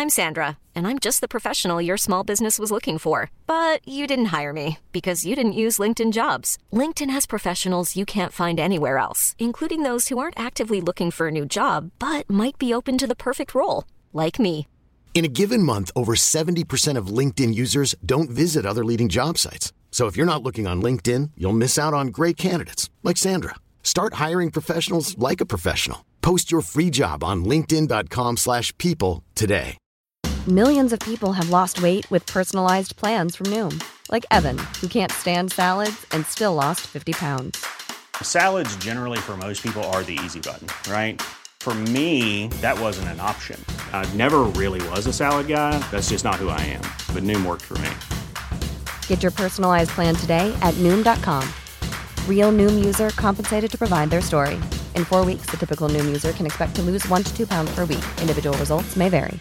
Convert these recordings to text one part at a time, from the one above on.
I'm Sandra, and I'm just the professional your small business was looking for. But you didn't hire me because you didn't use LinkedIn Jobs. LinkedIn has professionals you can't find anywhere else, including those who aren't actively looking for a new job, but might be open to the perfect role, like me. In a given month, over 70% of LinkedIn users don't visit other leading job sites. So if you're not looking on LinkedIn, you'll miss out on great candidates like Sandra. Start hiring professionals like a professional. Post your free job on linkedin.com/people today. Millions of people have lost weight with personalized plans from Noom. Like Evan, who can't stand salads and still lost 50 pounds. Salads generally for most people are the easy button, right? For me, that wasn't an option. I never really was a salad guy. That's just not who I am. But Noom worked for me. Get your personalized plan today at Noom.com. Real Noom user compensated to provide their story. In 4 weeks, the typical Noom user can expect to lose 1 to 2 pounds per week. Individual results may vary.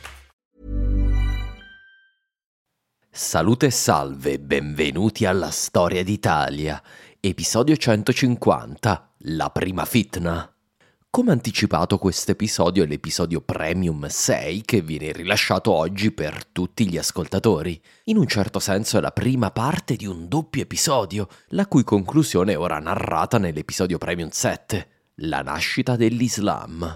Salute e salve, benvenuti alla Storia d'Italia, episodio 150, la prima fitna. Come anticipato, questo episodio è l'episodio Premium 6 che viene rilasciato oggi per tutti gli ascoltatori. In un certo senso è la prima parte di un doppio episodio, la cui conclusione è ora narrata nell'episodio Premium 7, la nascita dell'Islam.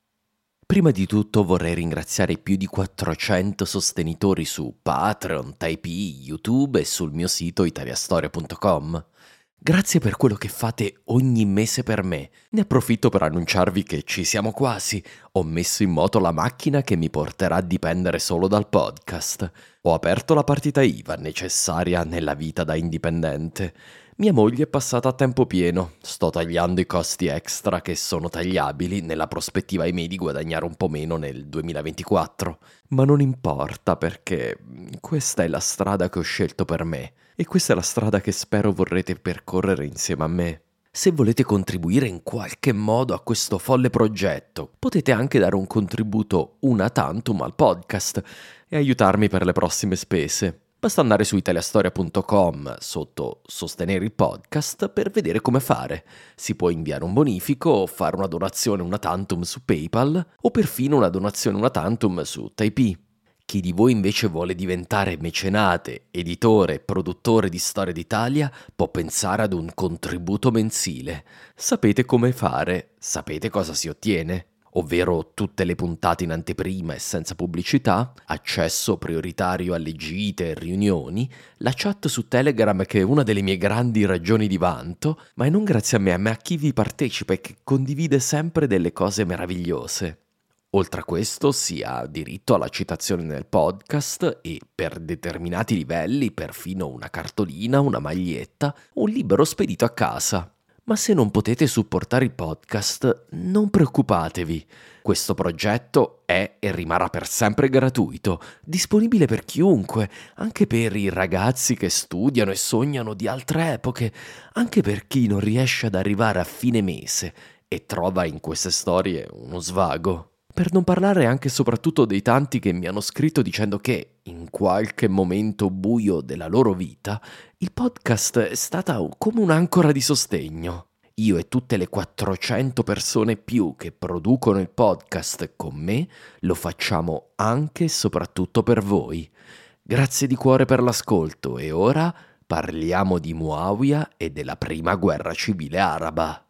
Prima di tutto vorrei ringraziare i più di 400 sostenitori su Patreon, Tipeee, YouTube e sul mio sito italiastoria.com. Grazie per quello che fate ogni mese per me. Ne approfitto per annunciarvi che ci siamo quasi. Ho messo in moto la macchina che mi porterà a dipendere solo dal podcast. Ho aperto la partita IVA necessaria nella vita da indipendente. Mia moglie è passata a tempo pieno. Sto tagliando i costi extra che sono tagliabili nella prospettiva ai miei di guadagnare un po' meno nel 2024. Ma non importa, perché questa è la strada che ho scelto per me. E questa è la strada che spero vorrete percorrere insieme a me. Se volete contribuire in qualche modo a questo folle progetto, potete anche dare un contributo una tantum al podcast e aiutarmi per le prossime spese. Basta andare su italiastoria.com sotto sostenere il podcast per vedere come fare. Si può inviare un bonifico o fare una donazione una tantum su PayPal o perfino una donazione una tantum su Tipeee. Chi di voi invece vuole diventare mecenate, editore e produttore di Storia d'Italia può pensare ad un contributo mensile. Sapete come fare, sapete cosa si ottiene? Ovvero tutte le puntate in anteprima e senza pubblicità, accesso prioritario alle gite e riunioni, la chat su Telegram che è una delle mie grandi ragioni di vanto, ma non grazie a me, ma a chi vi partecipa e che condivide sempre delle cose meravigliose. Oltre a questo si ha diritto alla citazione nel podcast e per determinati livelli perfino una cartolina, una maglietta, un libro spedito a casa. Ma se non potete supportare il podcast, non preoccupatevi. Questo progetto è e rimarrà per sempre gratuito, disponibile per chiunque, anche per i ragazzi che studiano e sognano di altre epoche, anche per chi non riesce ad arrivare a fine mese e trova in queste storie uno svago. Per non parlare anche e soprattutto dei tanti che mi hanno scritto dicendo che, in qualche momento buio della loro vita, il podcast è stata come un'ancora di sostegno. Io e tutte le 400 persone più che producono il podcast con me lo facciamo anche e soprattutto per voi. Grazie di cuore per l'ascolto e ora parliamo di Muawiya e della prima guerra civile araba.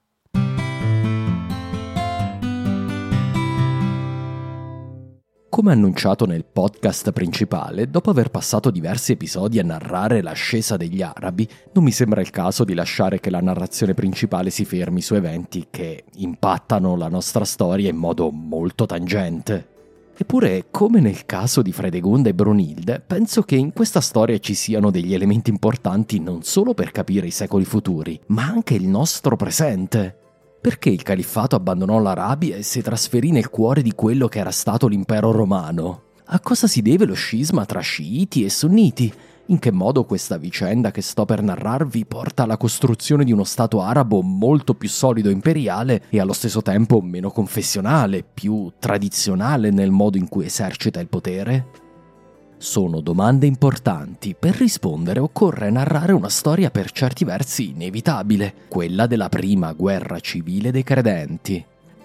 Come annunciato nel podcast principale, dopo aver passato diversi episodi a narrare l'ascesa degli arabi, non mi sembra il caso di lasciare che la narrazione principale si fermi su eventi che impattano la nostra storia in modo molto tangente. Eppure, come nel caso di Fredegunda e Brunilde, penso che in questa storia ci siano degli elementi importanti non solo per capire i secoli futuri, ma anche il nostro presente. Perché il califfato abbandonò l'Arabia e si trasferì nel cuore di quello che era stato l'impero romano? A cosa si deve lo scisma tra sciiti e sunniti? In che modo questa vicenda che sto per narrarvi porta alla costruzione di uno stato arabo molto più solido e imperiale e allo stesso tempo meno confessionale, più tradizionale nel modo in cui esercita il potere? Sono domande importanti. Per rispondere occorre narrare una storia per certi versi inevitabile, quella della prima guerra civile dei credenti.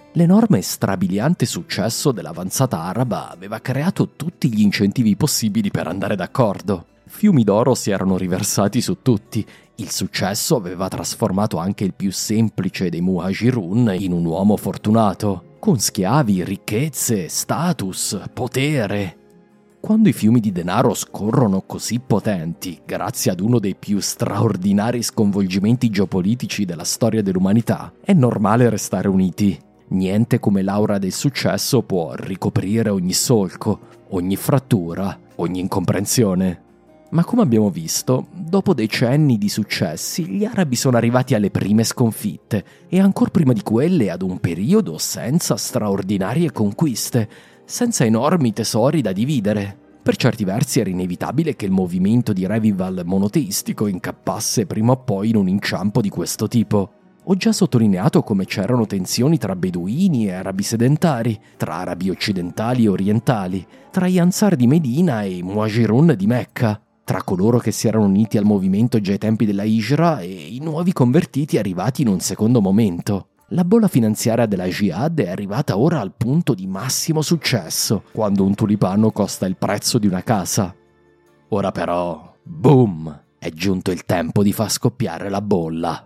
L'enorme e strabiliante successo dell'avanzata araba aveva creato tutti gli incentivi possibili per andare d'accordo. Fiumi d'oro si erano riversati su tutti. Il successo aveva trasformato anche il più semplice dei muhajirun in un uomo fortunato, con schiavi, ricchezze, status, potere. Quando i fiumi di denaro scorrono così potenti, grazie ad uno dei più straordinari sconvolgimenti geopolitici della storia dell'umanità, è normale restare uniti. Niente come l'aura del successo può ricoprire ogni solco, ogni frattura, ogni incomprensione. Ma come abbiamo visto, dopo decenni di successi, gli arabi sono arrivati alle prime sconfitte e ancor prima di quelle ad un periodo senza straordinarie conquiste, senza enormi tesori da dividere. Per certi versi era inevitabile che il movimento di revival monoteistico incappasse prima o poi in un inciampo di questo tipo. Ho già sottolineato come c'erano tensioni tra beduini e arabi sedentari, tra arabi occidentali e orientali, tra gli Ansar di Medina e i Muhajirun di Mecca, tra coloro che si erano uniti al movimento già ai tempi della Hijra e i nuovi convertiti arrivati in un secondo momento. La bolla finanziaria della Jihad è arrivata ora al punto di massimo successo, quando un tulipano costa il prezzo di una casa. Ora però, boom, è giunto il tempo di far scoppiare la bolla.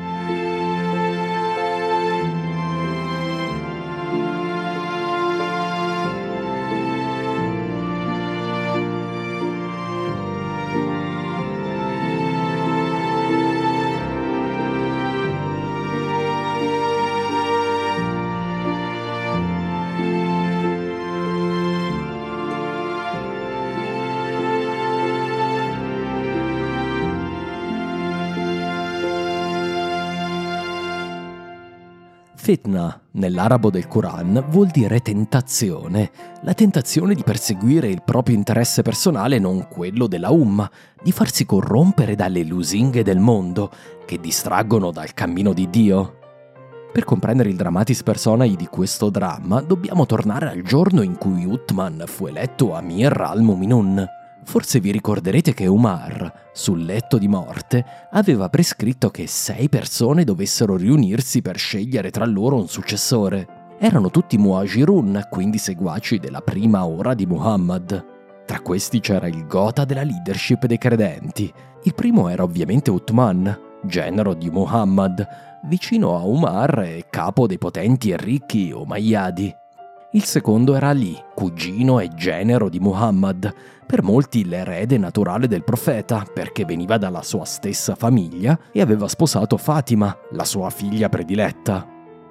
Fitna, nell'arabo del Quran, vuol dire tentazione. La tentazione di perseguire il proprio interesse personale, non quello della Umma, di farsi corrompere dalle lusinghe del mondo, che distraggono dal cammino di Dio. Per comprendere il dramatis personae di questo dramma, dobbiamo tornare al giorno in cui Uthman fu eletto Amir al-Mu'minun. Forse vi ricorderete che Umar, sul letto di morte, aveva prescritto che 6 persone dovessero riunirsi per scegliere tra loro un successore. Erano tutti muhajirun, quindi seguaci della prima ora di Muhammad. Tra questi c'era il gotha della leadership dei credenti. Il primo era ovviamente Uthman, genero di Muhammad, vicino a Umar e capo dei potenti e ricchi Umayyadi. Il secondo era Ali, cugino e genero di Muhammad, per molti l'erede naturale del profeta, perché veniva dalla sua stessa famiglia e aveva sposato Fatima, la sua figlia prediletta.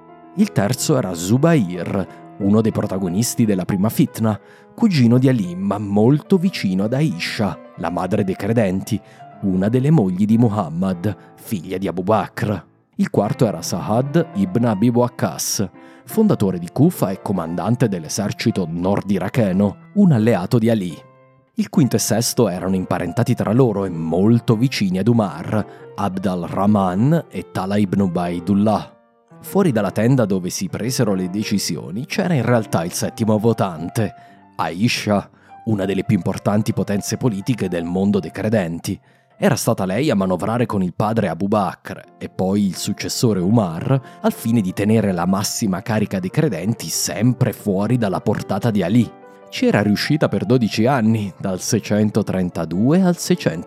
Il terzo era Zubair, uno dei protagonisti della prima fitna, cugino di Ali, ma molto vicino ad Aisha, la madre dei credenti, una delle mogli di Muhammad, figlia di Abu Bakr. Il quarto era Sa'ad ibn Abi Waqqas, fondatore di Kufa e comandante dell'esercito nord-iracheno, un alleato di Ali. Il quinto e sesto erano imparentati tra loro e molto vicini ad Umar, Abd al-Rahman e Talha ibn Ubaidullah. Fuori dalla tenda dove si presero le decisioni c'era in realtà il settimo votante, Aisha, una delle più importanti potenze politiche del mondo dei credenti. Era stata lei a manovrare con il padre Abu Bakr e poi il successore Umar al fine di tenere la massima carica dei credenti sempre fuori dalla portata di Ali. Ci era riuscita per 12 anni, dal 632 al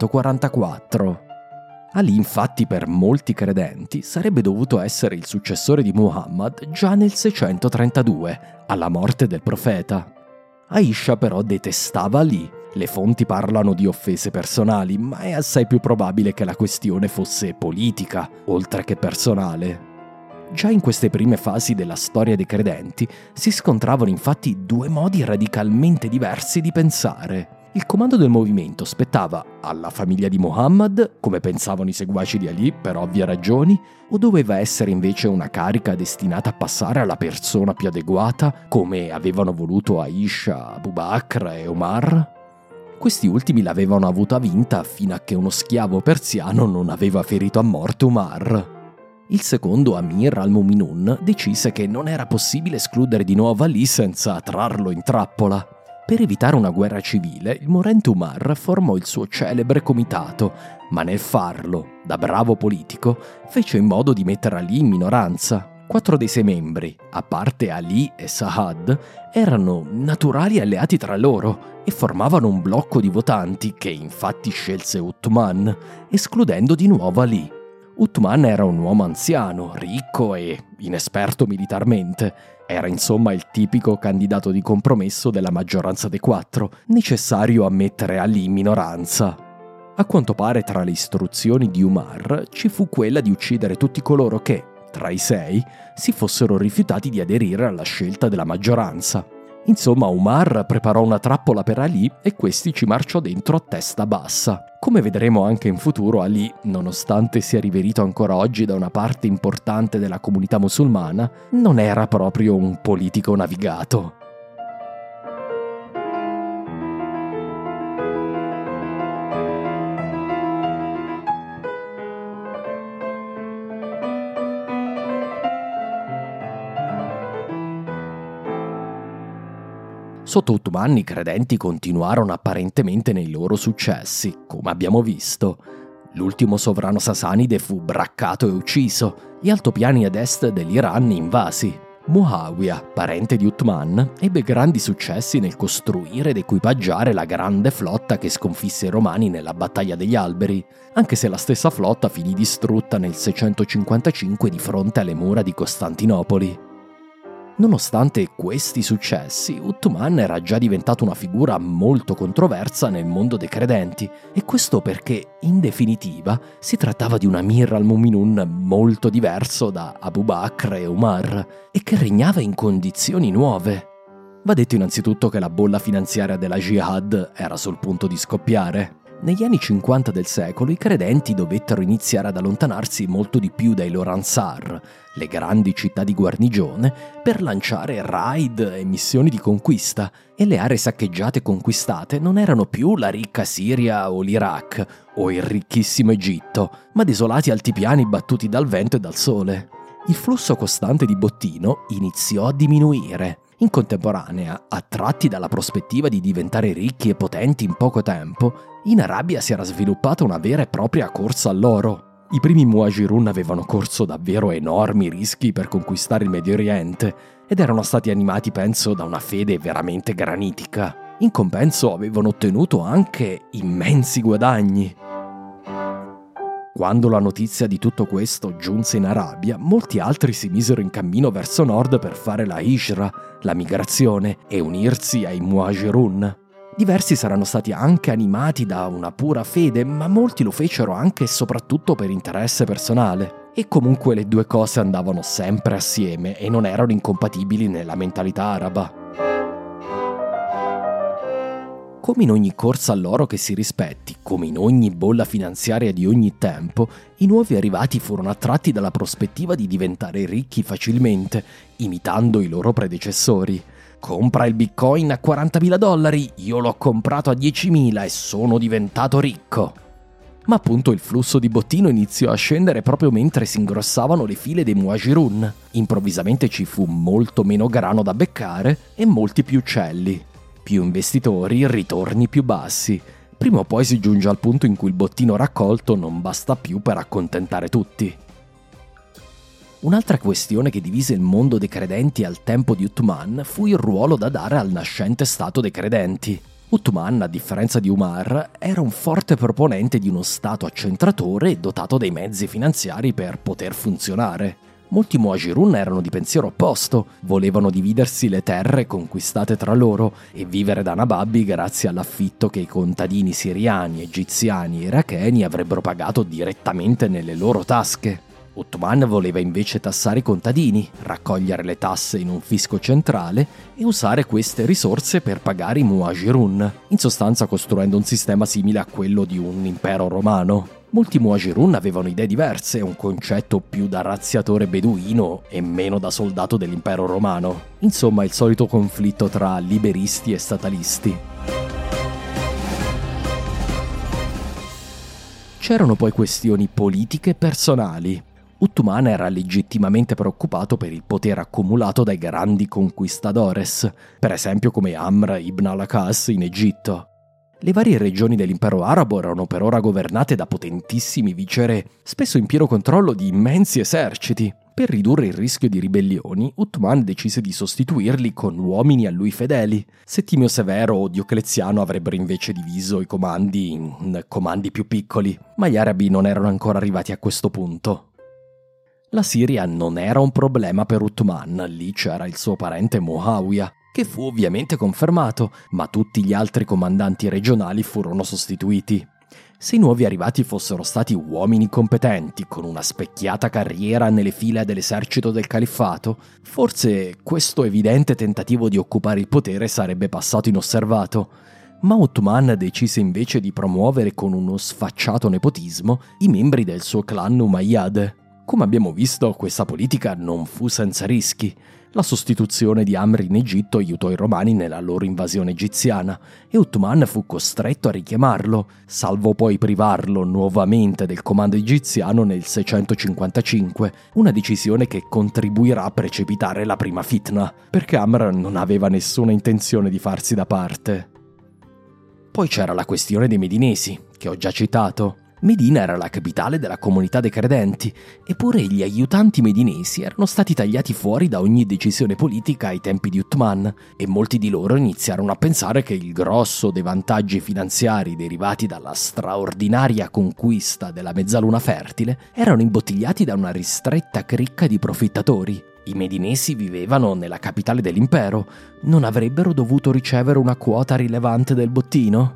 644. Ali infatti per molti credenti sarebbe dovuto essere il successore di Muhammad già nel 632, alla morte del profeta. Aisha però detestava Ali. Le fonti parlano di offese personali, ma è assai più probabile che la questione fosse politica, oltre che personale. Già in queste prime fasi della storia dei credenti si scontravano infatti 2 modi radicalmente diversi di pensare. Il comando del movimento spettava alla famiglia di Muhammad, come pensavano i seguaci di Ali per ovvie ragioni, o doveva essere invece una carica destinata a passare alla persona più adeguata, come avevano voluto Aisha, Abu Bakr e Umar? Questi ultimi l'avevano avuta vinta fino a che uno schiavo persiano non aveva ferito a morte Umar. Il secondo, Amir al-Mu'minun, decise che non era possibile escludere di nuovo Ali senza trarlo in trappola. Per evitare una guerra civile, il morente Umar formò il suo celebre comitato, ma nel farlo, da bravo politico, fece in modo di mettere Ali in minoranza. 4 dei 6 membri, a parte Ali e Sahad, erano naturali alleati tra loro e formavano un blocco di votanti che infatti scelse Uthman, escludendo di nuovo Ali. Uthman era un uomo anziano, ricco e inesperto militarmente. Era insomma il tipico candidato di compromesso della maggioranza dei 4, necessario a mettere Ali in minoranza. A quanto pare tra le istruzioni di Umar ci fu quella di uccidere tutti coloro che, tra i 6, si fossero rifiutati di aderire alla scelta della maggioranza. Insomma, Umar preparò una trappola per Ali e questi ci marciò dentro a testa bassa. Come vedremo anche in futuro, Ali, nonostante sia riverito ancora oggi da una parte importante della comunità musulmana, non era proprio un politico navigato. Sotto Uthman i credenti continuarono apparentemente nei loro successi, come abbiamo visto. L'ultimo sovrano sasanide fu braccato e ucciso, gli altopiani ad est dell'Iran invasi. Muawiyah, parente di Uthman, ebbe grandi successi nel costruire ed equipaggiare la grande flotta che sconfisse i Romani nella battaglia degli Alberi, anche se la stessa flotta finì distrutta nel 655 di fronte alle mura di Costantinopoli. Nonostante questi successi, Uthman era già diventato una figura molto controversa nel mondo dei credenti, e questo perché, in definitiva, si trattava di un Amir al-Mu'minun molto diverso da Abu Bakr e Umar, e che regnava in condizioni nuove. Va detto innanzitutto che la bolla finanziaria della jihad era sul punto di scoppiare. Negli anni 50 del secolo i credenti dovettero iniziare ad allontanarsi molto di più dai loro ansar, le grandi città di guarnigione, per lanciare raid e missioni di conquista, e le aree saccheggiate e conquistate non erano più la ricca Siria o l'Iraq o il ricchissimo Egitto, ma desolati altipiani battuti dal vento e dal sole. Il flusso costante di bottino iniziò a diminuire. In contemporanea, attratti dalla prospettiva di diventare ricchi e potenti in poco tempo, in Arabia si era sviluppata una vera e propria corsa all'oro. I primi muhajirun avevano corso davvero enormi rischi per conquistare il Medio Oriente ed erano stati animati, penso, da una fede veramente granitica. In compenso avevano ottenuto anche immensi guadagni. Quando la notizia di tutto questo giunse in Arabia, molti altri si misero in cammino verso nord per fare la hijra, la migrazione, e unirsi ai muhajirun. Diversi saranno stati anche animati da una pura fede, ma molti lo fecero anche e soprattutto per interesse personale. E comunque le due cose andavano sempre assieme e non erano incompatibili nella mentalità araba. Come in ogni corsa all'oro che si rispetti, come in ogni bolla finanziaria di ogni tempo, i nuovi arrivati furono attratti dalla prospettiva di diventare ricchi facilmente, imitando i loro predecessori. Compra il Bitcoin a $40.000, io l'ho comprato a 10.000 e sono diventato ricco. Ma appunto il flusso di bottino iniziò a scendere proprio mentre si ingrossavano le file dei muhajirun. Improvvisamente ci fu molto meno grano da beccare e molti più uccelli. Più investitori, ritorni più bassi. Prima o poi si giunge al punto in cui il bottino raccolto non basta più per accontentare tutti. Un'altra questione che divise il mondo dei credenti al tempo di Uthman fu il ruolo da dare al nascente stato dei credenti. Uthman, a differenza di Umar, era un forte proponente di uno stato accentratore dotato dei mezzi finanziari per poter funzionare. Molti muhajirun erano di pensiero opposto, volevano dividersi le terre conquistate tra loro e vivere da nababbi grazie all'affitto che i contadini siriani, egiziani e iracheni avrebbero pagato direttamente nelle loro tasche. Uthman voleva invece tassare i contadini, raccogliere le tasse in un fisco centrale e usare queste risorse per pagare i muhajirun, in sostanza costruendo un sistema simile a quello di un impero romano. Molti muhajirun avevano idee diverse, un concetto più da razziatore beduino e meno da soldato dell'impero romano. Insomma, il solito conflitto tra liberisti e statalisti. C'erano poi questioni politiche e personali. Uthman era legittimamente preoccupato per il potere accumulato dai grandi conquistadores, per esempio come Amr ibn al-Akas in Egitto. Le varie regioni dell'impero arabo erano per ora governate da potentissimi viceré, spesso in pieno controllo di immensi eserciti. Per ridurre il rischio di ribellioni, Uthman decise di sostituirli con uomini a lui fedeli. Settimio Severo o Diocleziano avrebbero invece diviso i comandi in comandi più piccoli, ma gli arabi non erano ancora arrivati a questo punto. La Siria non era un problema per Uthman, lì c'era il suo parente Muawiyah, che fu ovviamente confermato, ma tutti gli altri comandanti regionali furono sostituiti. Se i nuovi arrivati fossero stati uomini competenti, con una specchiata carriera nelle file dell'esercito del califfato, forse questo evidente tentativo di occupare il potere sarebbe passato inosservato. Ma Uthman decise invece di promuovere con uno sfacciato nepotismo i membri del suo clan Umayyad. Come abbiamo visto, questa politica non fu senza rischi. La sostituzione di Amr in Egitto aiutò i romani nella loro invasione egiziana e Uthman fu costretto a richiamarlo, salvo poi privarlo nuovamente del comando egiziano nel 655, una decisione che contribuirà a precipitare la prima fitna, perché Amr non aveva nessuna intenzione di farsi da parte. Poi c'era la questione dei medinesi, che ho già citato. Medina era la capitale della comunità dei credenti, eppure gli aiutanti medinesi erano stati tagliati fuori da ogni decisione politica ai tempi di Uthman, e molti di loro iniziarono a pensare che il grosso dei vantaggi finanziari derivati dalla straordinaria conquista della mezzaluna fertile erano imbottigliati da una ristretta cricca di profittatori. I medinesi vivevano nella capitale dell'impero, non avrebbero dovuto ricevere una quota rilevante del bottino?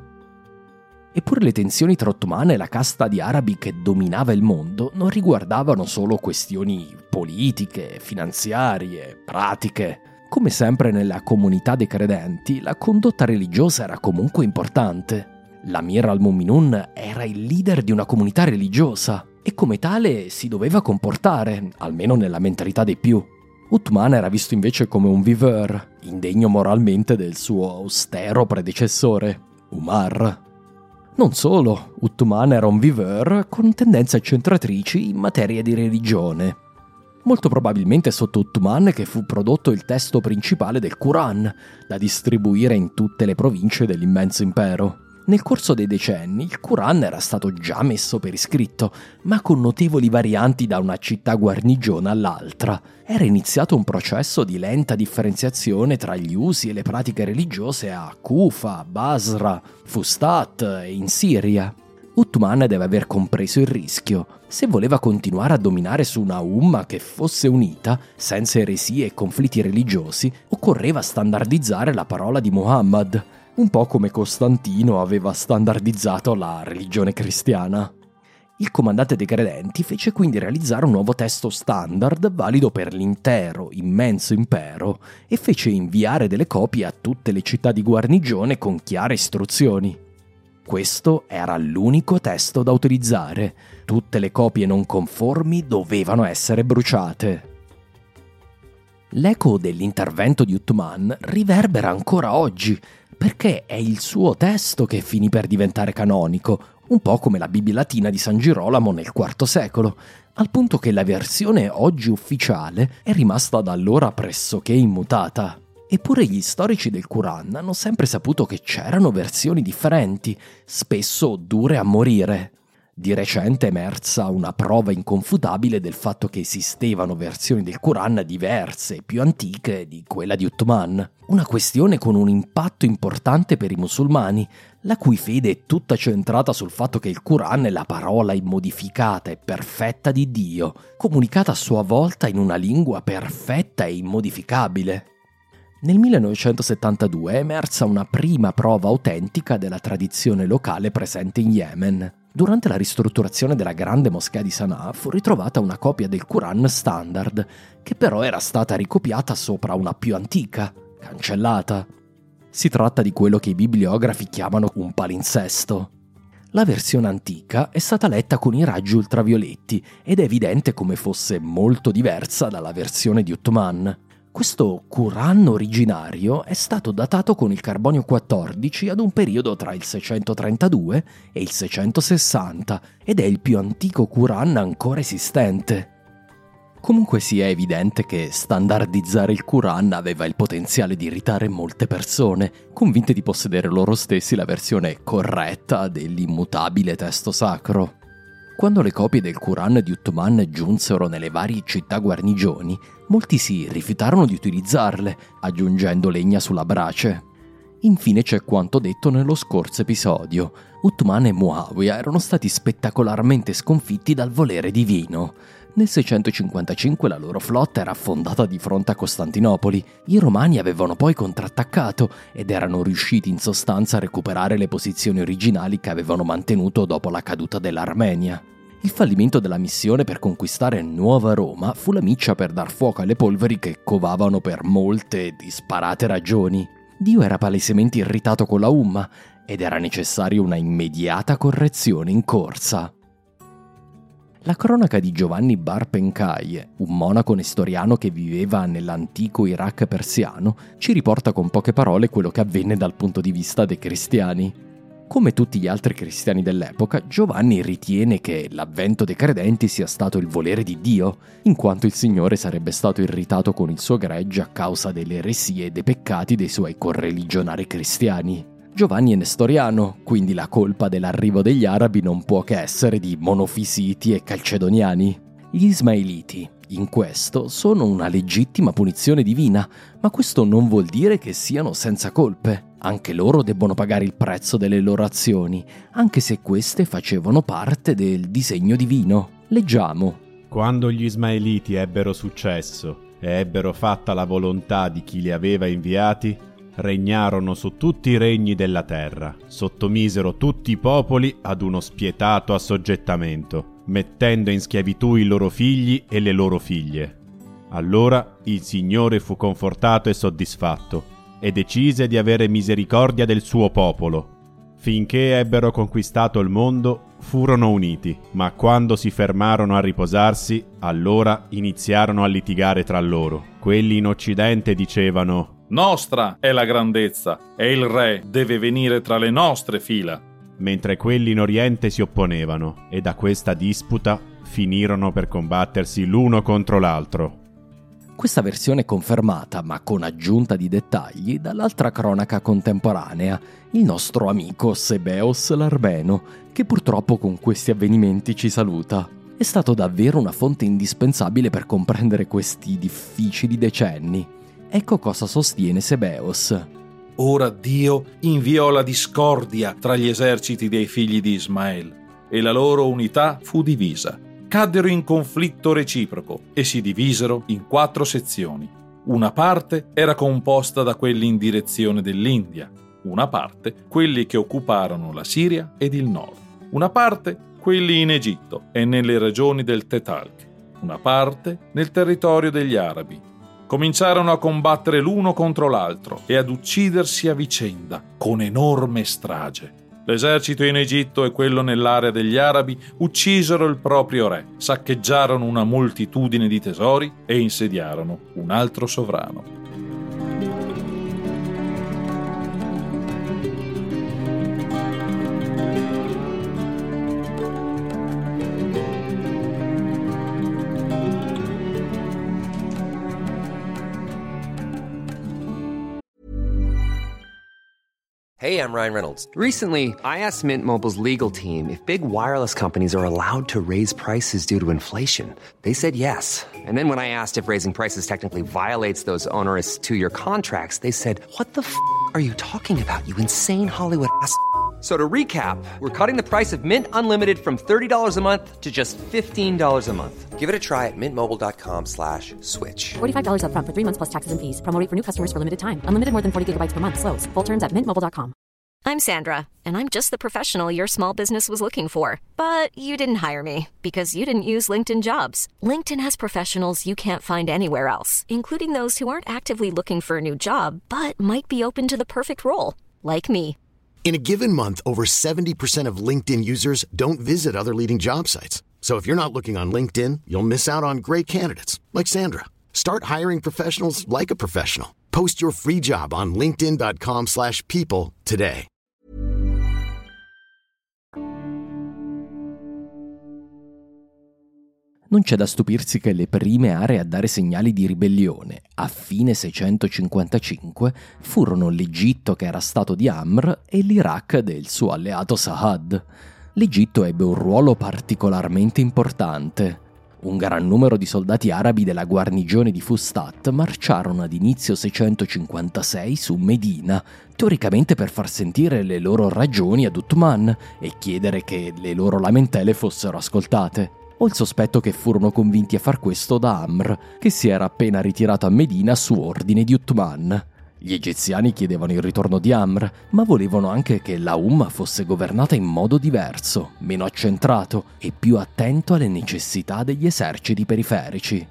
Eppure le tensioni tra Uthman e la casta di arabi che dominava il mondo non riguardavano solo questioni politiche, finanziarie, pratiche. Come sempre nella comunità dei credenti, la condotta religiosa era comunque importante. L'Amir al-Mu'minun era il leader di una comunità religiosa e come tale si doveva comportare, almeno nella mentalità dei più. Uthman era visto invece come un viveur, indegno moralmente del suo austero predecessore, Umar. Non solo, Uthman era un viveur con tendenze accentratrici in materia di religione. Molto probabilmente sotto Uthman che fu prodotto il testo principale del Quran, da distribuire in tutte le province dell'immenso impero. Nel corso dei decenni il Quran era stato già messo per iscritto, ma con notevoli varianti da una città guarnigione all'altra. Era iniziato un processo di lenta differenziazione tra gli usi e le pratiche religiose a Kufa, Basra, Fustat e in Siria. Uthman deve aver compreso il rischio. Se voleva continuare a dominare su una umma che fosse unita, senza eresie e conflitti religiosi, occorreva standardizzare la parola di Muhammad, un po' come Costantino aveva standardizzato la religione cristiana. Il comandante dei credenti fece quindi realizzare un nuovo testo standard valido per l'intero immenso impero e fece inviare delle copie a tutte le città di guarnigione con chiare istruzioni. Questo era l'unico testo da utilizzare. Tutte le copie non conformi dovevano essere bruciate. L'eco dell'intervento di Uthman riverbera ancora oggi, perché è il suo testo che finì per diventare canonico, un po' come la Bibbia latina di San Girolamo nel IV secolo, al punto che la versione oggi ufficiale è rimasta da allora pressoché immutata. Eppure gli storici del Quran hanno sempre saputo che c'erano versioni differenti, spesso dure a morire. Di recente è emersa una prova inconfutabile del fatto che esistevano versioni del Quran diverse e più antiche di quella di Uthman. Una questione con un impatto importante per i musulmani, la cui fede è tutta centrata sul fatto che il Quran è la parola immodificata e perfetta di Dio, comunicata a sua volta in una lingua perfetta e immodificabile. Nel 1972 è emersa una prima prova autentica della tradizione locale presente in Yemen. Durante la ristrutturazione della grande moschea di Sana'a fu ritrovata una copia del Quran standard, che però era stata ricopiata sopra una più antica, cancellata. Si tratta di quello che i bibliografi chiamano un palinsesto. La versione antica è stata letta con i raggi ultravioletti ed è evidente come fosse molto diversa dalla versione di Uthman. Questo Quran originario è stato datato con il carbonio 14 ad un periodo tra il 632 e il 660 ed è il più antico Quran ancora esistente. Comunque sia evidente che standardizzare il Quran aveva il potenziale di irritare molte persone, convinte di possedere loro stessi la versione corretta dell'immutabile testo sacro. Quando le copie del Quran di Uthman giunsero nelle varie città guarnigioni, molti si rifiutarono di utilizzarle, aggiungendo legna sulla brace. Infine c'è quanto detto nello scorso episodio. Uthman e Muawiya erano stati spettacolarmente sconfitti dal volere divino. Nel 655 la loro flotta era affondata di fronte a Costantinopoli. I romani avevano poi contrattaccato ed erano riusciti in sostanza a recuperare le posizioni originali che avevano mantenuto dopo la caduta dell'Armenia. Il fallimento della missione per conquistare Nuova Roma fu la miccia per dar fuoco alle polveri che covavano per molte e disparate ragioni. Dio era palesemente irritato con la Umma ed era necessaria una immediata correzione in corsa. La cronaca di Giovanni Bar Pencaie, un monaco nestoriano che viveva nell'antico Iraq persiano, ci riporta con poche parole quello che avvenne dal punto di vista dei cristiani. Come tutti gli altri cristiani dell'epoca, Giovanni ritiene che l'avvento dei credenti sia stato il volere di Dio, in quanto il Signore sarebbe stato irritato con il suo gregge a causa delle eresie e dei peccati dei suoi correligionari cristiani. Giovanni è nestoriano, quindi la colpa dell'arrivo degli arabi non può che essere di monofisiti e calcedoniani. Gli ismaeliti, in questo, sono una legittima punizione divina, ma questo non vuol dire che siano senza colpe. Anche loro debbono pagare il prezzo delle loro azioni, anche se queste facevano parte del disegno divino. Leggiamo. Quando gli ismaeliti ebbero successo e ebbero fatta la volontà di chi li aveva inviati, regnarono su tutti i regni della terra, sottomisero tutti i popoli ad uno spietato assoggettamento, mettendo in schiavitù i loro figli e le loro figlie. Allora il Signore fu confortato e soddisfatto, e decise di avere misericordia del suo popolo. Finché ebbero conquistato il mondo, furono uniti, ma quando si fermarono a riposarsi, allora iniziarono a litigare tra loro. Quelli in Occidente dicevano: «Nostra è la grandezza, e il re deve venire tra le nostre fila», mentre quelli in Oriente si opponevano, e da questa disputa finirono per combattersi l'uno contro l'altro. Questa versione è confermata, ma con aggiunta di dettagli, dall'altra cronaca contemporanea, il nostro amico Sebeos l'Armeno, che purtroppo con questi avvenimenti ci saluta. È stato davvero una fonte indispensabile per comprendere questi difficili decenni. Ecco cosa sostiene Sebeos. Ora Dio inviò la discordia tra gli eserciti dei figli di Ismael, e la loro unità fu divisa. Caddero in conflitto reciproco e si divisero in 4 sezioni. Una parte era composta da quelli in direzione dell'India, una parte quelli che occuparono la Siria ed il nord, una parte quelli in Egitto e nelle regioni del Tetalc, una parte nel territorio degli arabi. Cominciarono a combattere l'uno contro l'altro e ad uccidersi a vicenda con enorme strage. L'esercito in Egitto e quello nell'area degli arabi uccisero il proprio re, saccheggiarono una moltitudine di tesori e insediarono un altro sovrano. Hey, I'm Ryan Reynolds. Recently, I asked Mint Mobile's legal team if big wireless companies are allowed to raise prices due to inflation. They said yes. And then when I asked if raising prices technically violates those onerous 2-year contracts, they said, "What the f*** are you talking about, you insane Hollywood ass?" So to recap, we're cutting the price of Mint Unlimited from $30 a month to just $15 a month. Give it a try at mintmobile.com/switch. $45 up front for 3 months plus taxes and fees. Promo rate for new customers for limited time. Unlimited more than 40 gigabytes per month. Slows full terms at mintmobile.com. I'm Sandra, and I'm just the professional your small business was looking for. But you didn't hire me because you didn't use LinkedIn Jobs. LinkedIn has professionals you can't find anywhere else, including those who aren't actively looking for a new job, but might be open to the perfect role, like me. In a given month, over 70% of LinkedIn users don't visit other leading job sites. So if you're not looking on LinkedIn, you'll miss out on great candidates like Sandra. Start hiring professionals like a professional. Post your free job on linkedin.com/people today. Non c'è da stupirsi che le prime aree a dare segnali di ribellione, a fine 655, furono l'Egitto che era stato di Amr e l'Iraq del suo alleato Sa'ad. l'Egitto ebbe un ruolo particolarmente importante. Un gran numero di soldati arabi della guarnigione di Fustat marciarono ad inizio 656 su Medina, teoricamente per far sentire le loro ragioni ad Uthman e chiedere che le loro lamentele fossero ascoltate. Ho il sospetto che furono convinti a far questo da Amr, che si era appena ritirato a Medina su ordine di Uthman. Gli egiziani chiedevano il ritorno di Amr, ma volevano anche che la Umma fosse governata in modo diverso, meno accentrato e più attento alle necessità degli eserciti periferici.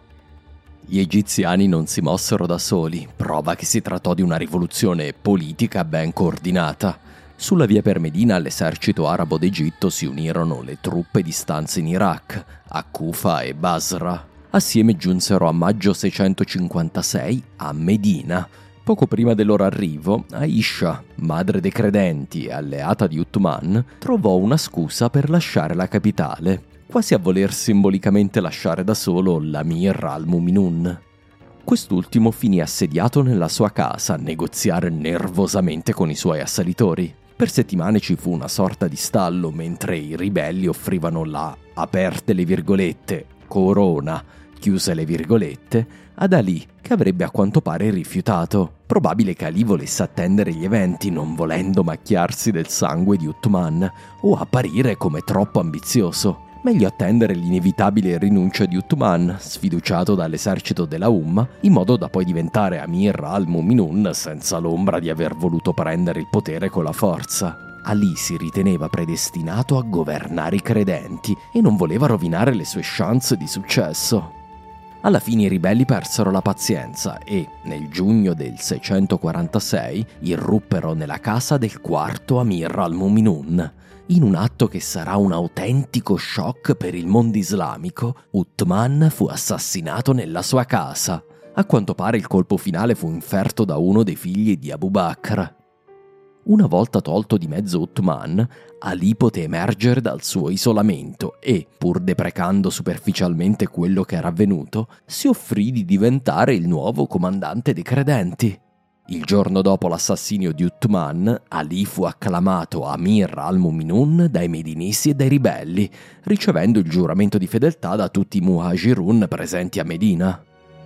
Gli egiziani non si mossero da soli, prova che si trattò di una rivoluzione politica ben coordinata. Sulla via per Medina all'esercito arabo d'Egitto si unirono le truppe di stanze in Iraq, a Kufa e Basra. Assieme giunsero a maggio 656 a Medina. Poco prima del loro arrivo, Aisha, madre dei credenti e alleata di Uthman, trovò una scusa per lasciare la capitale, quasi a voler simbolicamente lasciare da solo l'Amir al-Muminun. Quest'ultimo finì assediato nella sua casa a negoziare nervosamente con i suoi assalitori. Per settimane ci fu una sorta di stallo mentre i ribelli offrivano la, aperte le virgolette, corona, chiuse le virgolette, ad Ali, che avrebbe a quanto pare rifiutato. Probabile che Ali volesse attendere gli eventi, non volendo macchiarsi del sangue di Uthman o apparire come troppo ambizioso. Meglio attendere l'inevitabile rinuncia di Uthman, sfiduciato dall'esercito della Umma, in modo da poi diventare Amir al-Muminun senza l'ombra di aver voluto prendere il potere con la forza. Ali si riteneva predestinato a governare i credenti e non voleva rovinare le sue chance di successo. Alla fine i ribelli persero la pazienza e, nel giugno del 646, irruppero nella casa del quarto Amir al-Muminun. In un atto che sarà un autentico shock per il mondo islamico, Uthman fu assassinato nella sua casa. A quanto pare il colpo finale fu inferto da uno dei figli di Abu Bakr. Una volta tolto di mezzo Uthman, Ali poté emergere dal suo isolamento e, pur deprecando superficialmente quello che era avvenuto, si offrì di diventare il nuovo comandante dei credenti. Il giorno dopo l'assassinio di Uthman, Ali fu acclamato Amir al-Muminun dai medinesi e dai ribelli, ricevendo il giuramento di fedeltà da tutti i muhajirun presenti a Medina.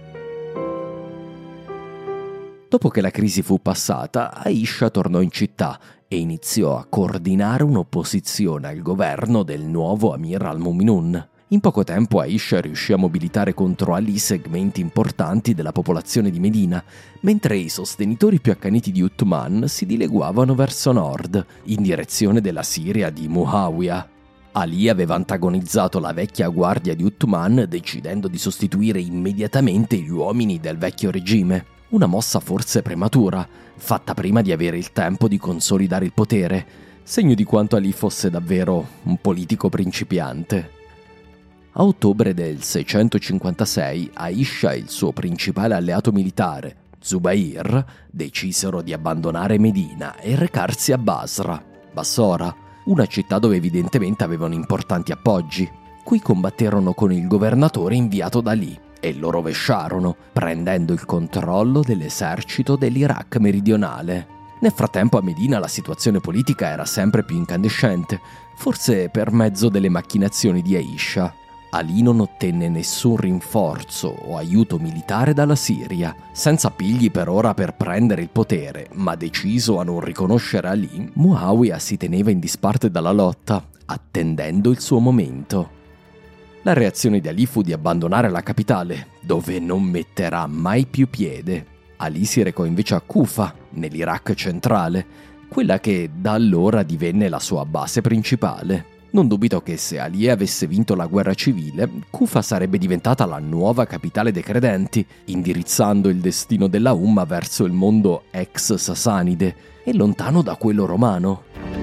Dopo che la crisi fu passata, Aisha tornò in città e iniziò a coordinare un'opposizione al governo del nuovo Amir al-Muminun. In poco tempo Aisha riuscì a mobilitare contro Ali segmenti importanti della popolazione di Medina, mentre i sostenitori più accaniti di Uthman si dileguavano verso nord, in direzione della Siria di Muawiyah. Ali aveva antagonizzato la vecchia guardia di Uthman decidendo di sostituire immediatamente gli uomini del vecchio regime. Una mossa forse prematura, fatta prima di avere il tempo di consolidare il potere, segno di quanto Ali fosse davvero un politico principiante. A ottobre del 656, Aisha e il suo principale alleato militare, Zubair, decisero di abbandonare Medina e recarsi a Bassora, una città dove evidentemente avevano importanti appoggi. Qui combatterono con il governatore inviato da Ali e lo rovesciarono, prendendo il controllo dell'esercito dell'Iraq meridionale. Nel frattempo a Medina la situazione politica era sempre più incandescente, forse per mezzo delle macchinazioni di Aisha. Ali non ottenne nessun rinforzo o aiuto militare dalla Siria, senza appigli per ora per prendere il potere, ma deciso a non riconoscere Ali, Muawiyah si teneva in disparte dalla lotta, attendendo il suo momento. La reazione di Ali fu di abbandonare la capitale, dove non metterà mai più piede. Ali si recò invece a Kufa, nell'Iraq centrale, quella che da allora divenne la sua base principale. Non dubito che se Ali avesse vinto la guerra civile, Kufa sarebbe diventata la nuova capitale dei credenti, indirizzando il destino della Umma verso il mondo ex sasanide e lontano da quello romano.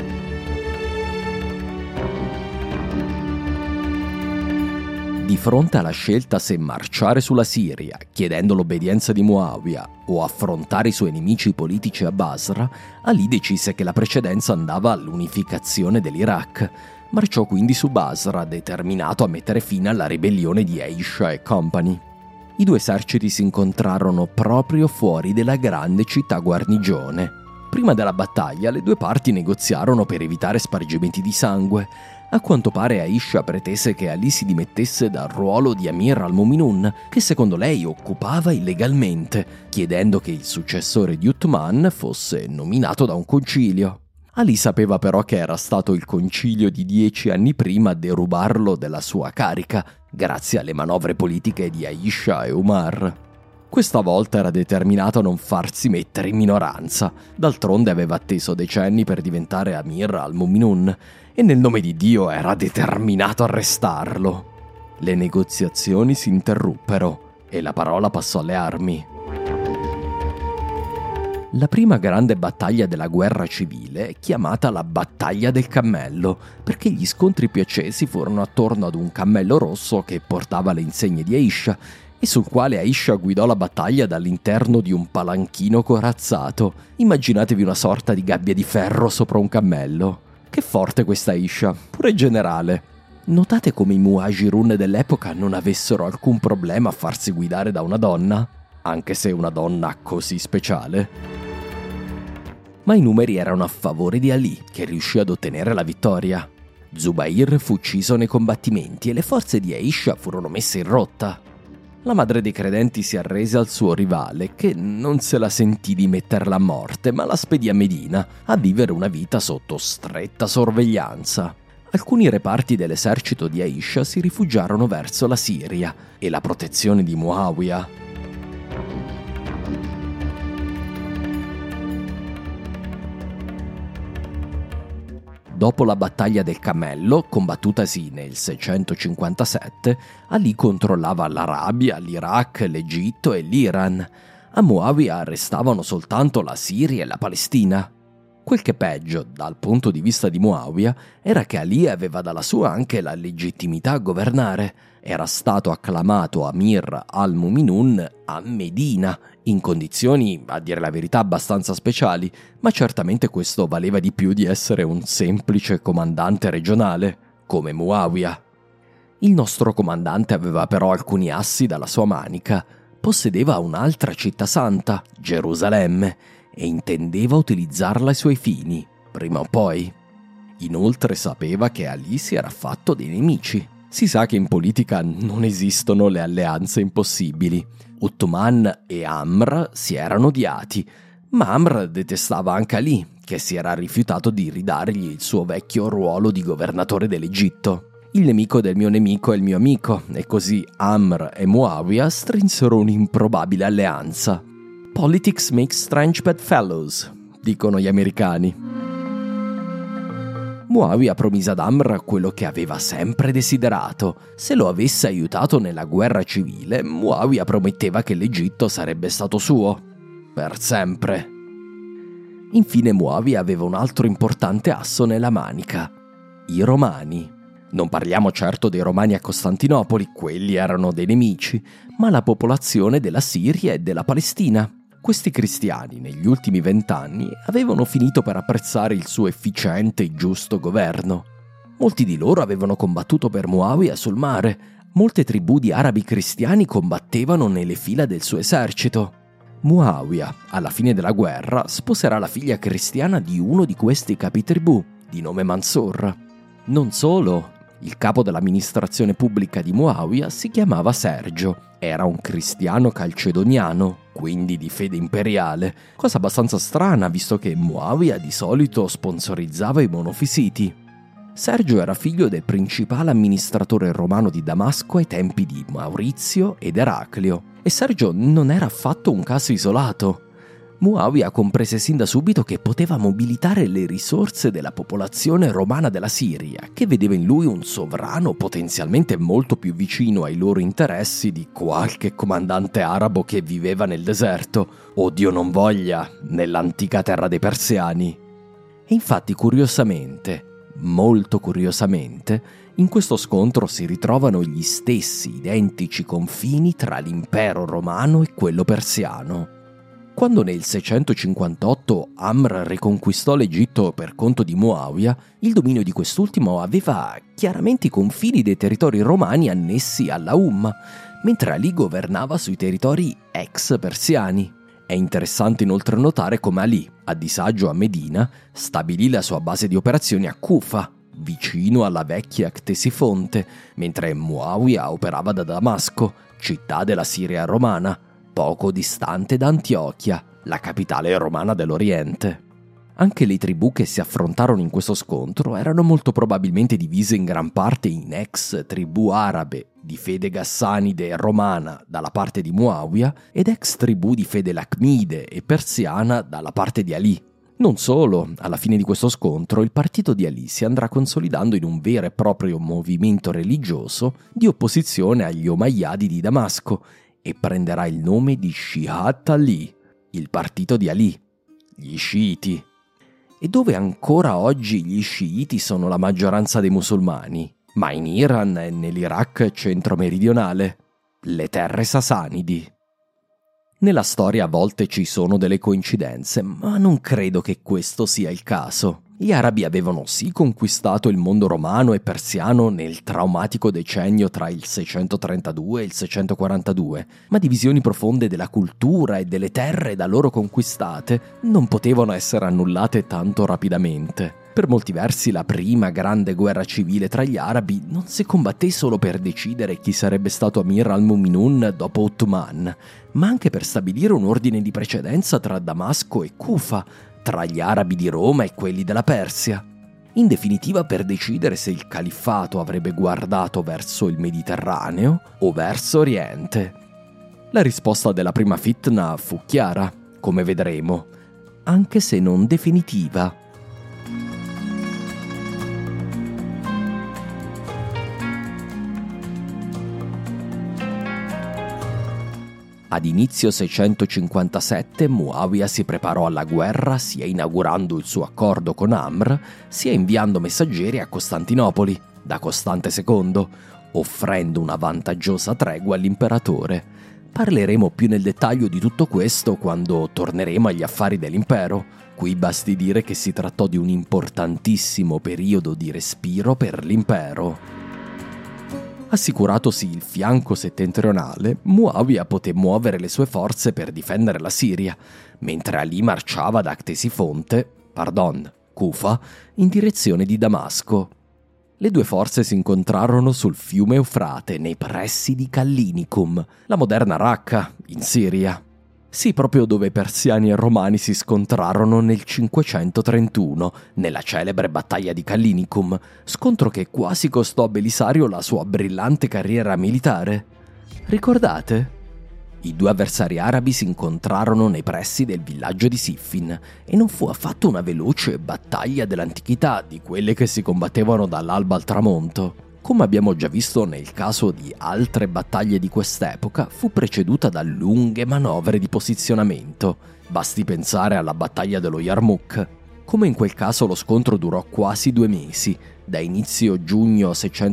Di fronte alla scelta se marciare sulla Siria, chiedendo l'obbedienza di Muawiyah, o affrontare i suoi nemici politici a Basra, Ali decise che la precedenza andava all'unificazione dell'Iraq. Marciò quindi su Basra, determinato a mettere fine alla ribellione di Aisha e compagni. I due eserciti si incontrarono proprio fuori della grande città guarnigione. Prima della battaglia le due parti negoziarono per evitare spargimenti di sangue. A quanto pare Aisha pretese che Ali si dimettesse dal ruolo di Amir al-Mu'minun, che secondo lei occupava illegalmente, chiedendo che il successore di Uthman fosse nominato da un concilio. Ali sapeva però che era stato il concilio di 10 anni prima a derubarlo della sua carica, grazie alle manovre politiche di Aisha e Umar. Questa volta era determinato a non farsi mettere in minoranza. D'altronde aveva atteso decenni per diventare Amir al-Mu'minun e nel nome di Dio era determinato a restarlo. Le negoziazioni si interruppero e la parola passò alle armi. La prima grande battaglia della guerra civile è chiamata la Battaglia del Cammello, perché gli scontri più accesi furono attorno ad un cammello rosso che portava le insegne di Aisha e sul quale Aisha guidò la battaglia dall'interno di un palanchino corazzato. Immaginatevi una sorta di gabbia di ferro sopra un cammello. Che forte questa Aisha, pure generale. Notate come i muhajirun dell'epoca non avessero alcun problema a farsi guidare da una donna, anche se una donna così speciale. Ma i numeri erano a favore di Ali, che riuscì ad ottenere la vittoria. Zubair fu ucciso nei combattimenti e le forze di Aisha furono messe in rotta. La madre dei credenti si arrese al suo rivale, che non se la sentì di metterla a morte, ma la spedì a Medina, a vivere una vita sotto stretta sorveglianza. Alcuni reparti dell'esercito di Aisha si rifugiarono verso la Siria e la protezione di Muawiya. Dopo la battaglia del Cammello, combattutasi nel 657, Ali controllava l'Arabia, l'Iraq, l'Egitto e l'Iran. A Muawiya restavano soltanto la Siria e la Palestina. Quel che peggio, dal punto di vista di Muawiya, era che Ali aveva dalla sua anche la legittimità a governare. Era stato acclamato Amir al-Mu'minun a Medina, in condizioni, a dire la verità, abbastanza speciali, ma certamente questo valeva di più di essere un semplice comandante regionale, come Muawiya. Il nostro comandante aveva però alcuni assi dalla sua manica. Possedeva un'altra città santa, Gerusalemme, e intendeva utilizzarla ai suoi fini, prima o poi. Inoltre sapeva che Ali si era fatto dei nemici. Si sa che in politica non esistono le alleanze impossibili. Uthman e Amr si erano odiati, ma Amr detestava anche Ali, che si era rifiutato di ridargli il suo vecchio ruolo di governatore dell'Egitto. Il nemico del mio nemico è il mio amico, e così Amr e Muawiya strinsero un'improbabile alleanza. Politics makes strange bedfellows, dicono gli americani. Muawiya promise ad Amr quello che aveva sempre desiderato. Se lo avesse aiutato nella guerra civile, Muawiya prometteva che l'Egitto sarebbe stato suo. Per sempre. Infine Muawiya aveva un altro importante asso nella manica: i Romani. Non parliamo certo dei Romani a Costantinopoli, quelli erano dei nemici, ma la popolazione della Siria e della Palestina. Questi cristiani, negli ultimi 20 anni, avevano finito per apprezzare il suo efficiente e giusto governo. Molti di loro avevano combattuto per Muawiya sul mare. Molte tribù di arabi cristiani combattevano nelle fila del suo esercito. Muawiya, alla fine della guerra, sposerà la figlia cristiana di uno di questi capitribù, di nome Mansur. Non solo, il capo dell'amministrazione pubblica di Muawiya si chiamava Sergio. Era un cristiano calcedoniano, quindi di fede imperiale, cosa abbastanza strana visto che Muawiya di solito sponsorizzava i monofisiti. Sergio era figlio del principale amministratore romano di Damasco ai tempi di Maurizio ed Eraclio, e Sergio non era affatto un caso isolato. Muawiya comprese sin da subito che poteva mobilitare le risorse della popolazione romana della Siria, che vedeva in lui un sovrano potenzialmente molto più vicino ai loro interessi di qualche comandante arabo che viveva nel deserto, o Dio non voglia, nell'antica terra dei Persiani. E infatti curiosamente, molto curiosamente, in questo scontro si ritrovano gli stessi identici confini tra l'impero romano e quello persiano. Quando nel 658 Amr riconquistò l'Egitto per conto di Muawiya, il dominio di quest'ultimo aveva chiaramente i confini dei territori romani annessi alla mentre Ali governava sui territori ex persiani. È interessante inoltre notare come Ali, a disagio a Medina, stabilì la sua base di operazioni a Kufa, vicino alla vecchia Ctesifonte, mentre Muawiya operava da Damasco, città della Siria romana, poco distante da Antiochia, la capitale romana dell'Oriente. Anche le tribù che si affrontarono in questo scontro erano molto probabilmente divise in gran parte in ex tribù arabe di fede ghassanide e romana dalla parte di Muawiya ed ex tribù di fede lacmide e persiana dalla parte di Ali. Non solo, alla fine di questo scontro il partito di Ali si andrà consolidando in un vero e proprio movimento religioso di opposizione agli Omayyadi di Damasco e prenderà il nome di Shi'at Ali, il partito di Ali, gli sciiti. E dove ancora oggi gli sciiti sono la maggioranza dei musulmani, ma in Iran e nell'Iraq centro-meridionale, le terre sasanidi. Nella storia a volte ci sono delle coincidenze, ma non credo che questo sia il caso. Gli arabi avevano sì conquistato il mondo romano e persiano nel traumatico decennio tra il 632 e il 642, ma divisioni profonde della cultura e delle terre da loro conquistate non potevano essere annullate tanto rapidamente. Per molti versi la prima grande guerra civile tra gli arabi non si combatté solo per decidere chi sarebbe stato Amir al-Mu'minun dopo Uthman, ma anche per stabilire un ordine di precedenza tra Damasco e Kufa, tra gli arabi di Roma e quelli della Persia. In definitiva per decidere se il califfato avrebbe guardato verso il Mediterraneo o verso Oriente. La risposta della prima fitna fu chiara, come vedremo, anche se non definitiva. Ad inizio 657 Muawiya si preparò alla guerra sia inaugurando il suo accordo con Amr, sia inviando messaggeri a Costantinopoli, da Costante II, offrendo una vantaggiosa tregua all'imperatore. Parleremo più nel dettaglio di tutto questo quando torneremo agli affari dell'impero. Qui basti dire che si trattò di un importantissimo periodo di respiro per l'impero. Assicuratosi il fianco settentrionale, Muawiya poté muovere le sue forze per difendere la Siria, mentre Ali marciava da Kufa, in direzione di Damasco. Le due forze si incontrarono sul fiume Eufrate, nei pressi di Callinicum, la moderna Raqqa, in Siria. Sì, proprio dove persiani e romani si scontrarono nel 531, nella celebre battaglia di Callinicum, scontro che quasi costò a Belisario la sua brillante carriera militare. Ricordate? I due avversari arabi si incontrarono nei pressi del villaggio di Siffin e non fu affatto una veloce battaglia dell'antichità, di quelle che si combattevano dall'alba al tramonto. Come abbiamo già visto nel caso di altre battaglie di quest'epoca, fu preceduta da lunghe manovre di posizionamento. Basti pensare alla battaglia dello Yarmouk. Come in quel caso lo scontro durò quasi 2 mesi, da inizio giugno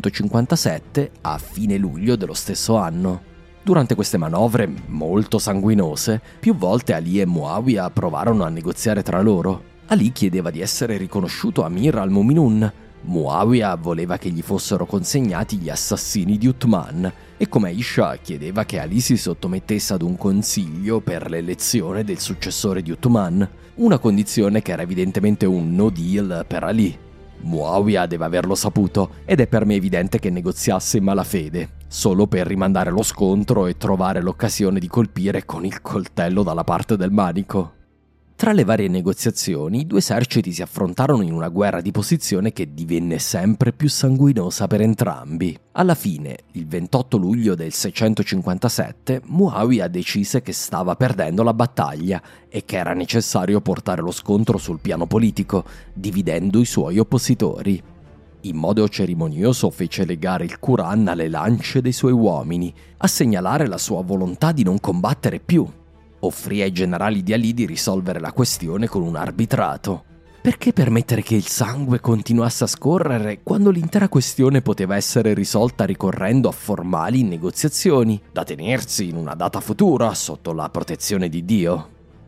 657 a fine luglio dello stesso anno. Durante queste manovre, molto sanguinose, più volte Ali e Muawiya provarono a negoziare tra loro. Ali chiedeva di essere riconosciuto Amir al-Mu'minun, Muawiya voleva che gli fossero consegnati gli assassini di Uthman e come Aisha chiedeva che Ali si sottomettesse ad un consiglio per l'elezione del successore di Uthman, una condizione che era evidentemente un no deal per Ali. Muawiya deve averlo saputo ed è per me evidente che negoziasse in malafede, solo per rimandare lo scontro e trovare l'occasione di colpire con il coltello dalla parte del manico. Tra le varie negoziazioni, i due eserciti si affrontarono in una guerra di posizione che divenne sempre più sanguinosa per entrambi. Alla fine, il 28 luglio del 657, Muawiya decise che stava perdendo la battaglia e che era necessario portare lo scontro sul piano politico, dividendo i suoi oppositori. In modo cerimonioso fece legare il Quran alle lance dei suoi uomini, a segnalare la sua volontà di non combattere più. Offrì ai generali di Ali di risolvere la questione con un arbitrato. Perché permettere che il sangue continuasse a scorrere quando l'intera questione poteva essere risolta ricorrendo a formali negoziazioni, da tenersi in una data futura sotto la protezione di Dio?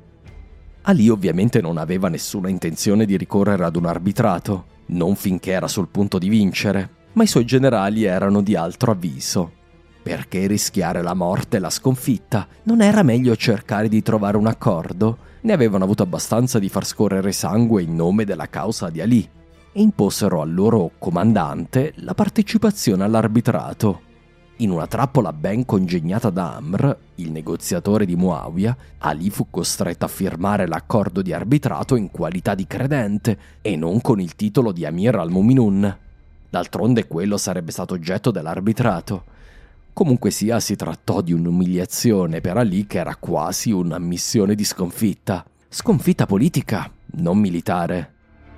Ali ovviamente non aveva nessuna intenzione di ricorrere ad un arbitrato, non finché era sul punto di vincere, ma i suoi generali erano di altro avviso. Perché rischiare la morte e la sconfitta? Non era meglio cercare di trovare un accordo? Ne avevano avuto abbastanza di far scorrere sangue in nome della causa di Ali e imposero al loro comandante la partecipazione all'arbitrato. In una trappola ben congegnata da Amr, il negoziatore di Muawiya, Ali fu costretto a firmare l'accordo di arbitrato in qualità di credente e non con il titolo di Amir al-Mu'minun. D'altronde quello sarebbe stato oggetto dell'arbitrato. Comunque sia, si trattò di un'umiliazione per Ali che era quasi un'ammissione di sconfitta. Sconfitta politica, non militare.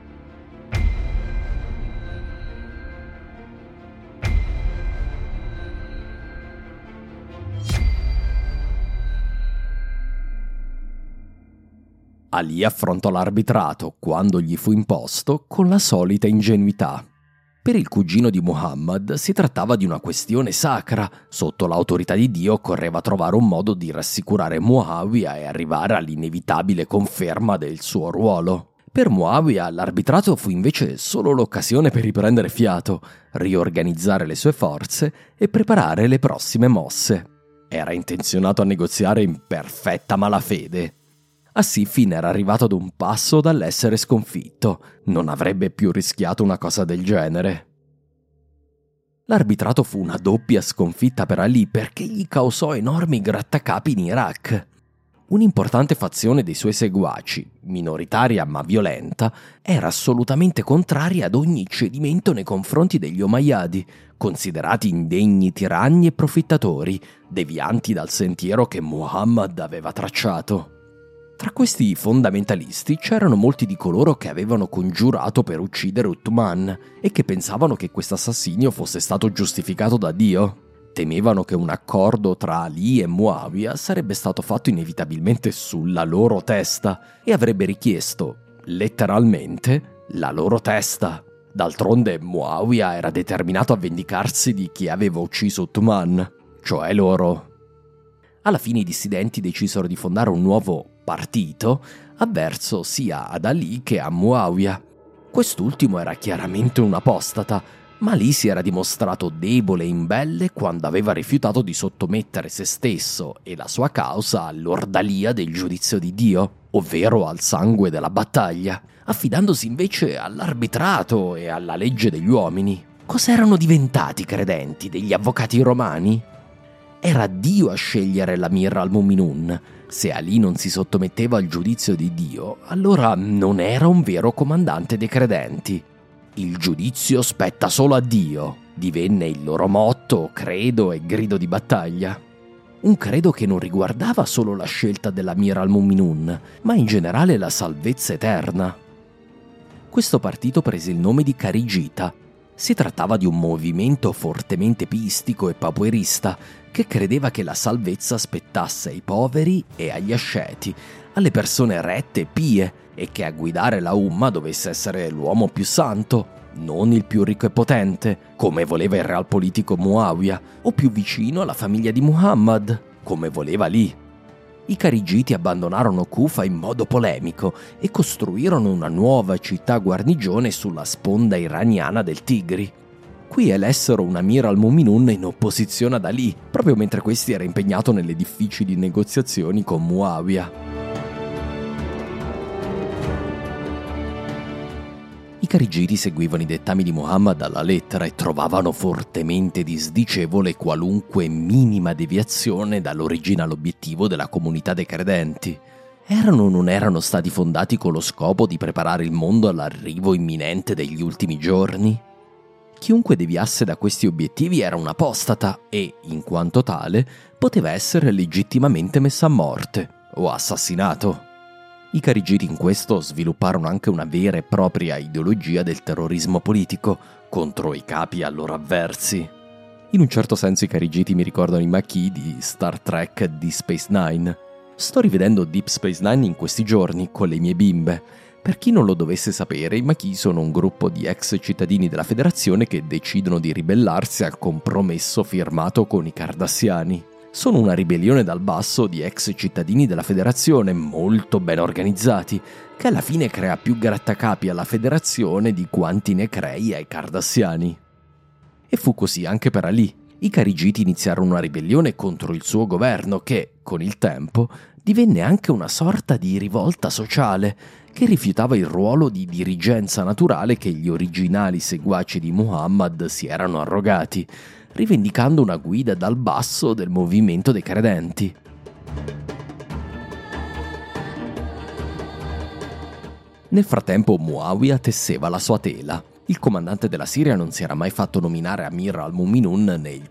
Ali affrontò l'arbitrato, quando gli fu imposto, con la solita ingenuità. Per il cugino di Muhammad si trattava di una questione sacra. Sotto l'autorità di Dio occorreva trovare un modo di rassicurare Muawiya e arrivare all'inevitabile conferma del suo ruolo. Per Muawiya l'arbitrato fu invece solo l'occasione per riprendere fiato, riorganizzare le sue forze e preparare le prossime mosse. Era intenzionato a negoziare in perfetta malafede. A Siffin era arrivato ad un passo dall'essere sconfitto. Non avrebbe più rischiato una cosa del genere. L'arbitrato fu una doppia sconfitta per Ali perché gli causò enormi grattacapi in Iraq. Un'importante fazione dei suoi seguaci, minoritaria ma violenta, era assolutamente contraria ad ogni cedimento nei confronti degli Omayyadi, considerati indegni tiranni e profittatori, devianti dal sentiero che Muhammad aveva tracciato. Tra questi fondamentalisti c'erano molti di coloro che avevano congiurato per uccidere Uthman e che pensavano che questo assassinio fosse stato giustificato da Dio. Temevano che un accordo tra Ali e Muawiya sarebbe stato fatto inevitabilmente sulla loro testa e avrebbe richiesto, letteralmente, la loro testa. D'altronde Muawiya era determinato a vendicarsi di chi aveva ucciso Uthman, cioè loro. Alla fine i dissidenti decisero di fondare un nuovo partito avverso sia ad Ali che a Muawiya. Quest'ultimo era chiaramente un apostata, ma Ali si era dimostrato debole e imbelle quando aveva rifiutato di sottomettere se stesso e la sua causa all'ordalia del giudizio di Dio, ovvero al sangue della battaglia, affidandosi invece all'arbitrato e alla legge degli uomini. Cos'erano diventati i credenti, degli avvocati romani? Era Dio a scegliere l'Amir al-Mu'minun. Se Ali non si sottometteva al giudizio di Dio, allora non era un vero comandante dei credenti. Il giudizio spetta solo a Dio, divenne il loro motto, credo e grido di battaglia. Un credo che non riguardava solo la scelta dell'Amir al-Mu'minun, ma in generale la salvezza eterna. Questo partito prese il nome di Kharijita. Si trattava di un movimento fortemente pistico e pauperista che credeva che la salvezza spettasse ai poveri e agli asceti, alle persone rette e pie, e che a guidare la Umma dovesse essere l'uomo più santo, non il più ricco e potente, come voleva il realpolitico Muawiya, o più vicino alla famiglia di Muhammad, come voleva Ali. I Kharijiti abbandonarono Kufa in modo polemico e costruirono una nuova città guarnigione sulla sponda iraniana del Tigri. Qui elessero un Amir al-Mu'minun in opposizione ad Ali, proprio mentre questi era impegnato nelle difficili negoziazioni con Muawiya. I Kharijiti seguivano i dettami di Muhammad alla lettera e trovavano fortemente disdicevole qualunque minima deviazione dall'originale obiettivo della comunità dei credenti. Erano o non erano stati fondati con lo scopo di preparare il mondo all'arrivo imminente degli ultimi giorni? Chiunque deviasse da questi obiettivi era un apostata e, in quanto tale, poteva essere legittimamente messo a morte o assassinato. I Kharijiti in questo svilupparono anche una vera e propria ideologia del terrorismo politico contro i capi a loro avversi. In un certo senso i Kharijiti mi ricordano i Maquis di Star Trek Deep Space Nine. Sto rivedendo Deep Space Nine in questi giorni con le mie bimbe. Per chi non lo dovesse sapere, i Maquis sono un gruppo di ex cittadini della Federazione che decidono di ribellarsi al compromesso firmato con i Cardassiani. Sono una ribellione dal basso di ex cittadini della Federazione molto ben organizzati, che alla fine crea più grattacapi alla Federazione di quanti ne crei ai Cardassiani. E fu così anche per Ali. I carigiti iniziarono una ribellione contro il suo governo che, con il tempo, divenne anche una sorta di rivolta sociale che rifiutava il ruolo di dirigenza naturale che gli originali seguaci di Muhammad si erano arrogati, rivendicando una guida dal basso del movimento dei credenti. Nel frattempo Muawiyah tesseva la sua tela. Il comandante della Siria non si era mai fatto nominare Amir al-Mu'minun nel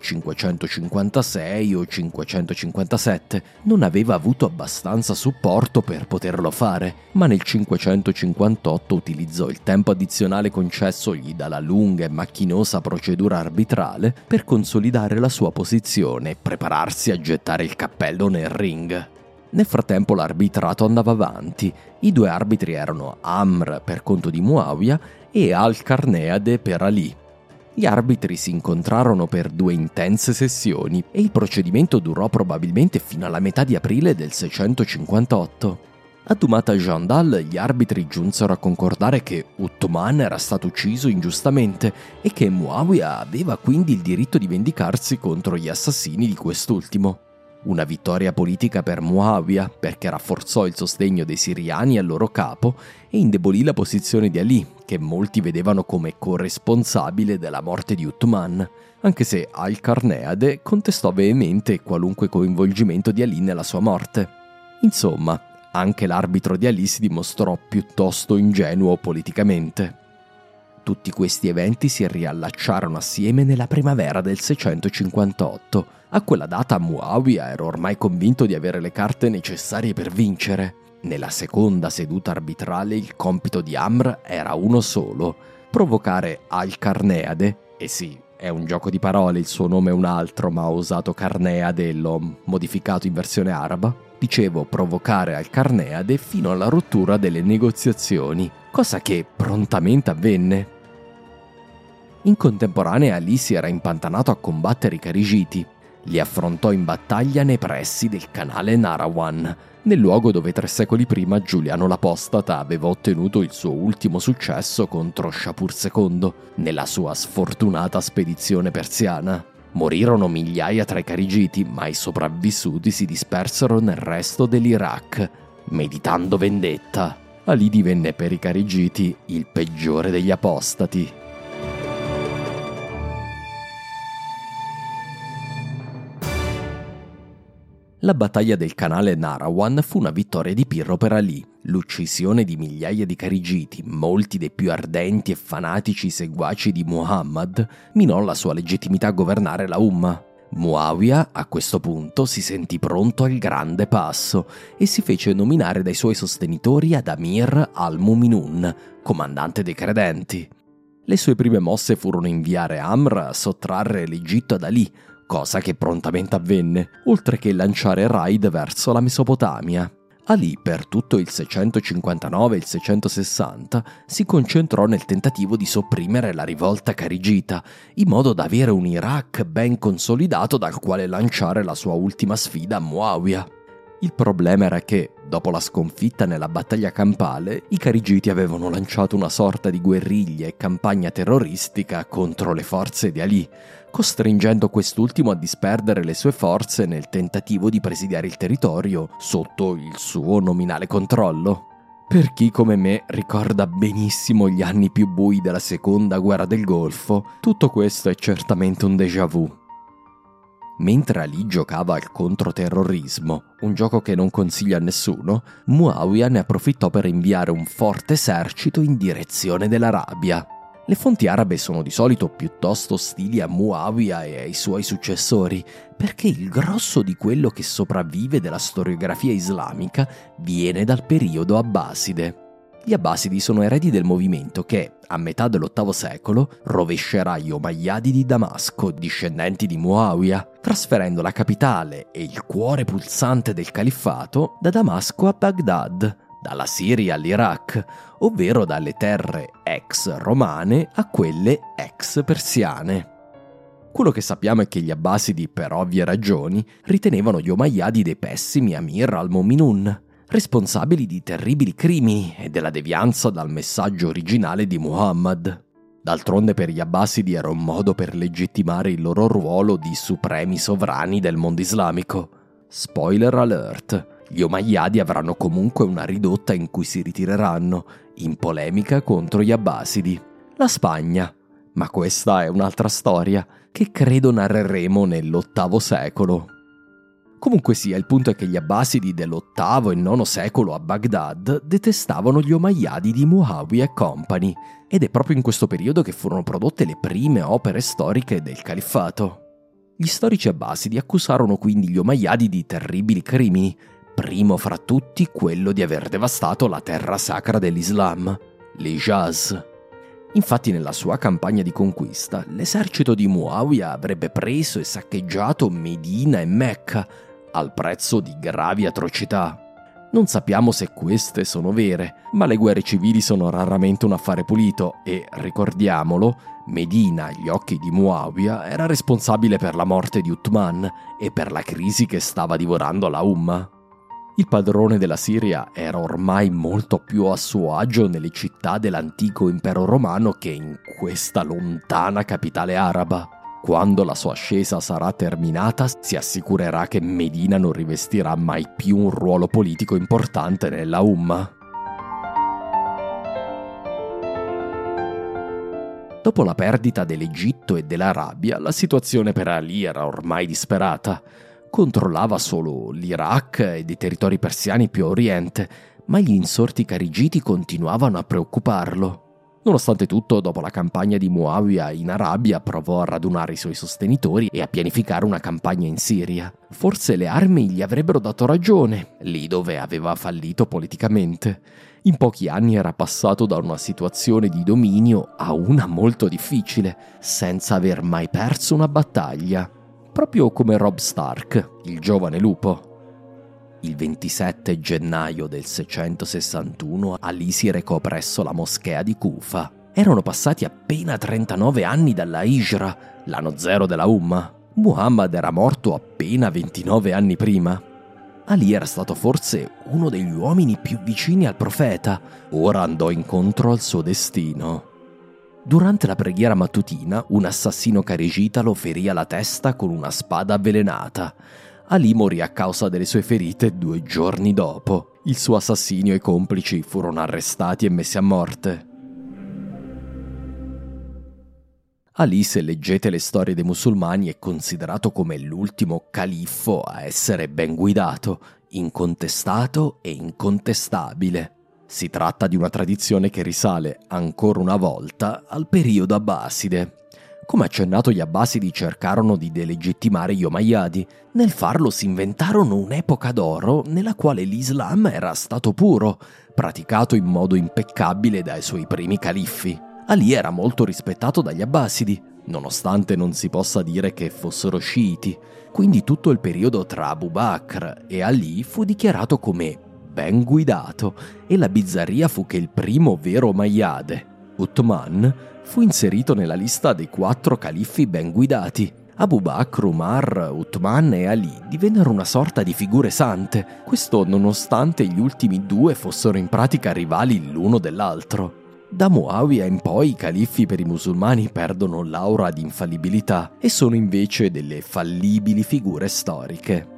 556 o 557, non aveva avuto abbastanza supporto per poterlo fare, ma nel 558 utilizzò il tempo addizionale concessogli dalla lunga e macchinosa procedura arbitrale per consolidare la sua posizione e prepararsi a gettare il cappello nel ring. Nel frattempo l'arbitrato andava avanti. I due arbitri erano Amr per conto di Muawiyah e Al-Qarneade per Ali. Gli arbitri si incontrarono per 2 intense sessioni e il procedimento durò probabilmente fino alla metà di aprile del 658. A Dumat al-Jandal gli arbitri giunsero a concordare che Uthman era stato ucciso ingiustamente e che Muawiyah aveva quindi il diritto di vendicarsi contro gli assassini di quest'ultimo. Una vittoria politica per Muawiyah perché rafforzò il sostegno dei siriani al loro capo e indebolì la posizione di Ali, che molti vedevano come corresponsabile della morte di Uthman, anche se Al-Qarneade contestò veemente qualunque coinvolgimento di Ali nella sua morte. Insomma, anche l'arbitro di Ali si dimostrò piuttosto ingenuo politicamente. Tutti questi eventi si riallacciarono assieme nella primavera del 658. A quella data Muawiyah era ormai convinto di avere le carte necessarie per vincere. Nella seconda seduta arbitrale il compito di Amr era uno solo: provocare Al-Qarneade, e sì, è un gioco di parole, il suo nome è un altro, ma ho usato Qarneade e l'ho modificato in versione araba. Dicevo provocare Al-Qarneade fino alla rottura delle negoziazioni, cosa che prontamente avvenne. In contemporanea Ali si era impantanato a combattere i carigiti. Li affrontò in battaglia nei pressi del canale Nahrawan, nel luogo dove 3 secoli prima Giuliano l'Apostata aveva ottenuto il suo ultimo successo contro Shapur II nella sua sfortunata spedizione persiana. Morirono migliaia tra i carigiti, ma i sopravvissuti si dispersero nel resto dell'Iraq, meditando vendetta. Ali divenne per i carigiti il peggiore degli apostati. La battaglia del canale Nahrawan fu una vittoria di Pirro per Ali. L'uccisione di migliaia di carigiti, molti dei più ardenti e fanatici seguaci di Muhammad, minò la sua legittimità a governare la Umma. Muawiyah, a questo punto, si sentì pronto al grande passo e si fece nominare dai suoi sostenitori ad Amir al-Mu'minun, comandante dei credenti. Le sue prime mosse furono inviare Amr a sottrarre l'Egitto ad Ali, cosa che prontamente avvenne, oltre che lanciare raid verso la Mesopotamia. Ali, per tutto il 659 e il 660, si concentrò nel tentativo di sopprimere la rivolta carigita, in modo da avere un Iraq ben consolidato dal quale lanciare la sua ultima sfida a Muawiyah. Il problema era che, dopo la sconfitta nella battaglia campale, i carigiti avevano lanciato una sorta di guerriglia e campagna terroristica contro le forze di Ali, costringendo quest'ultimo a disperdere le sue forze nel tentativo di presidiare il territorio sotto il suo nominale controllo. Per chi come me ricorda benissimo gli anni più bui della seconda guerra del Golfo, tutto questo è certamente un déjà vu. Mentre Ali giocava al controterrorismo, un gioco che non consiglio a nessuno, Muawiyah ne approfittò per inviare un forte esercito in direzione dell'Arabia. Le fonti arabe sono di solito piuttosto ostili a Muawiyah e ai suoi successori, perché il grosso di quello che sopravvive della storiografia islamica viene dal periodo abbaside. Gli Abbasidi sono eredi del movimento che, a metà dell'VIII secolo, rovescerà gli Omayyadi di Damasco, discendenti di Muawiyah, trasferendo la capitale e il cuore pulsante del califfato da Damasco a Baghdad, dalla Siria all'Iraq, ovvero dalle terre ex romane a quelle ex persiane. Quello che sappiamo è che gli Abbasidi, per ovvie ragioni, ritenevano gli Omayyadi dei pessimi Amir al-Mu'minun, responsabili di terribili crimini e della devianza dal messaggio originale di Muhammad. D'altronde per gli Abbasidi era un modo per legittimare il loro ruolo di supremi sovrani del mondo islamico. Spoiler alert, gli Omayyadi avranno comunque una ridotta in cui si ritireranno, in polemica contro gli Abbasidi. La Spagna, ma questa è un'altra storia che credo narreremo nell'VIII secolo. Comunque sia, il punto è che gli Abbasidi dell'VIII e IX secolo a Baghdad detestavano gli Omayyadi di Muawiyah e compagni, ed è proprio in questo periodo che furono prodotte le prime opere storiche del califfato. Gli storici Abbasidi accusarono quindi gli Omayyadi di terribili crimini, primo fra tutti quello di aver devastato la terra sacra dell'Islam, l'Hijaz. Infatti nella sua campagna di conquista l'esercito di Muawiyah avrebbe preso e saccheggiato Medina e Mecca al prezzo di gravi atrocità. Non sappiamo se queste sono vere, ma le guerre civili sono raramente un affare pulito e, ricordiamolo, Medina, agli occhi di Muawiyah, era responsabile per la morte di Uthman e per la crisi che stava divorando la Umma. Il padrone della Siria era ormai molto più a suo agio nelle città dell'antico impero romano che in questa lontana capitale araba. Quando la sua ascesa sarà terminata, si assicurerà che Medina non rivestirà mai più un ruolo politico importante nella Umma. Dopo la perdita dell'Egitto e dell'Arabia, la situazione per Ali era ormai disperata. Controllava solo l'Iraq e dei territori persiani più a oriente, ma gli insorti carigiti continuavano a preoccuparlo. Nonostante tutto, dopo la campagna di Muawiyah in Arabia, provò a radunare i suoi sostenitori e a pianificare una campagna in Siria. Forse le armi gli avrebbero dato ragione, lì dove aveva fallito politicamente. In pochi anni era passato da una situazione di dominio a una molto difficile, senza aver mai perso una battaglia. Proprio come Robb Stark, il giovane lupo. Il 27 gennaio del 661 Ali si recò presso la moschea di Kufa. Erano passati appena 39 anni dalla Hijra, l'anno zero della Umma. Muhammad era morto appena 29 anni prima. Ali era stato forse uno degli uomini più vicini al profeta. Ora andò incontro al suo destino. Durante la preghiera mattutina, un assassino carigita lo ferì alla testa con una spada avvelenata. Ali morì a causa delle sue ferite 2 giorni dopo. Il suo assassino e i complici furono arrestati e messi a morte. Ali, se leggete le storie dei musulmani, è considerato come l'ultimo califfo a essere ben guidato, incontestato e incontestabile. Si tratta di una tradizione che risale, ancora una volta, al periodo Abbaside. Come accennato, gli Abbasidi cercarono di delegittimare gli Omayyadi. Nel farlo si inventarono un'epoca d'oro nella quale l'Islam era stato puro, praticato in modo impeccabile dai suoi primi califfi. Ali era molto rispettato dagli Abbasidi, nonostante non si possa dire che fossero sciiti. Quindi tutto il periodo tra Abu Bakr e Ali fu dichiarato come ben guidato, e la bizzarria fu che il primo vero Omayyade, Uthman, fu inserito nella lista dei 4 califfi ben guidati. Abu Bakr, Umar, Uthman e Ali divennero una sorta di figure sante, questo nonostante gli ultimi 2 fossero in pratica rivali l'uno dell'altro. Da Muawiyah in poi i califfi per i musulmani perdono l'aura di infallibilità e sono invece delle fallibili figure storiche.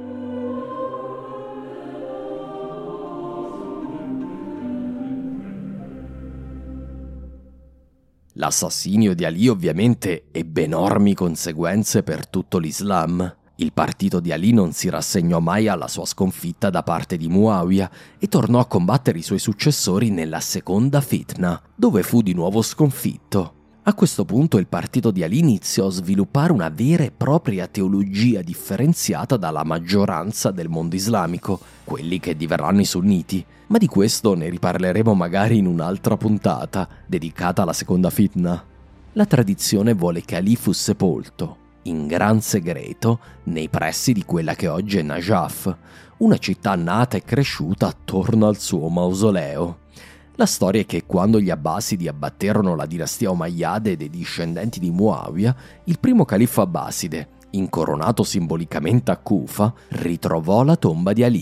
L'assassinio di Ali ovviamente ebbe enormi conseguenze per tutto l'Islam. Il partito di Ali non si rassegnò mai alla sua sconfitta da parte di Muawiyah e tornò a combattere i suoi successori nella seconda fitna, dove fu di nuovo sconfitto. A questo punto il partito di Ali iniziò a sviluppare una vera e propria teologia differenziata dalla maggioranza del mondo islamico, quelli che diverranno i sunniti, ma di questo ne riparleremo magari in un'altra puntata dedicata alla seconda fitna. La tradizione vuole che Ali fu sepolto, in gran segreto, nei pressi di quella che oggi è Najaf, una città nata e cresciuta attorno al suo mausoleo. La storia è che quando gli Abbasidi abbatterono la dinastia Omayyade dei discendenti di Muawiyah, il primo califfo Abbaside, incoronato simbolicamente a Kufa, ritrovò la tomba di Ali,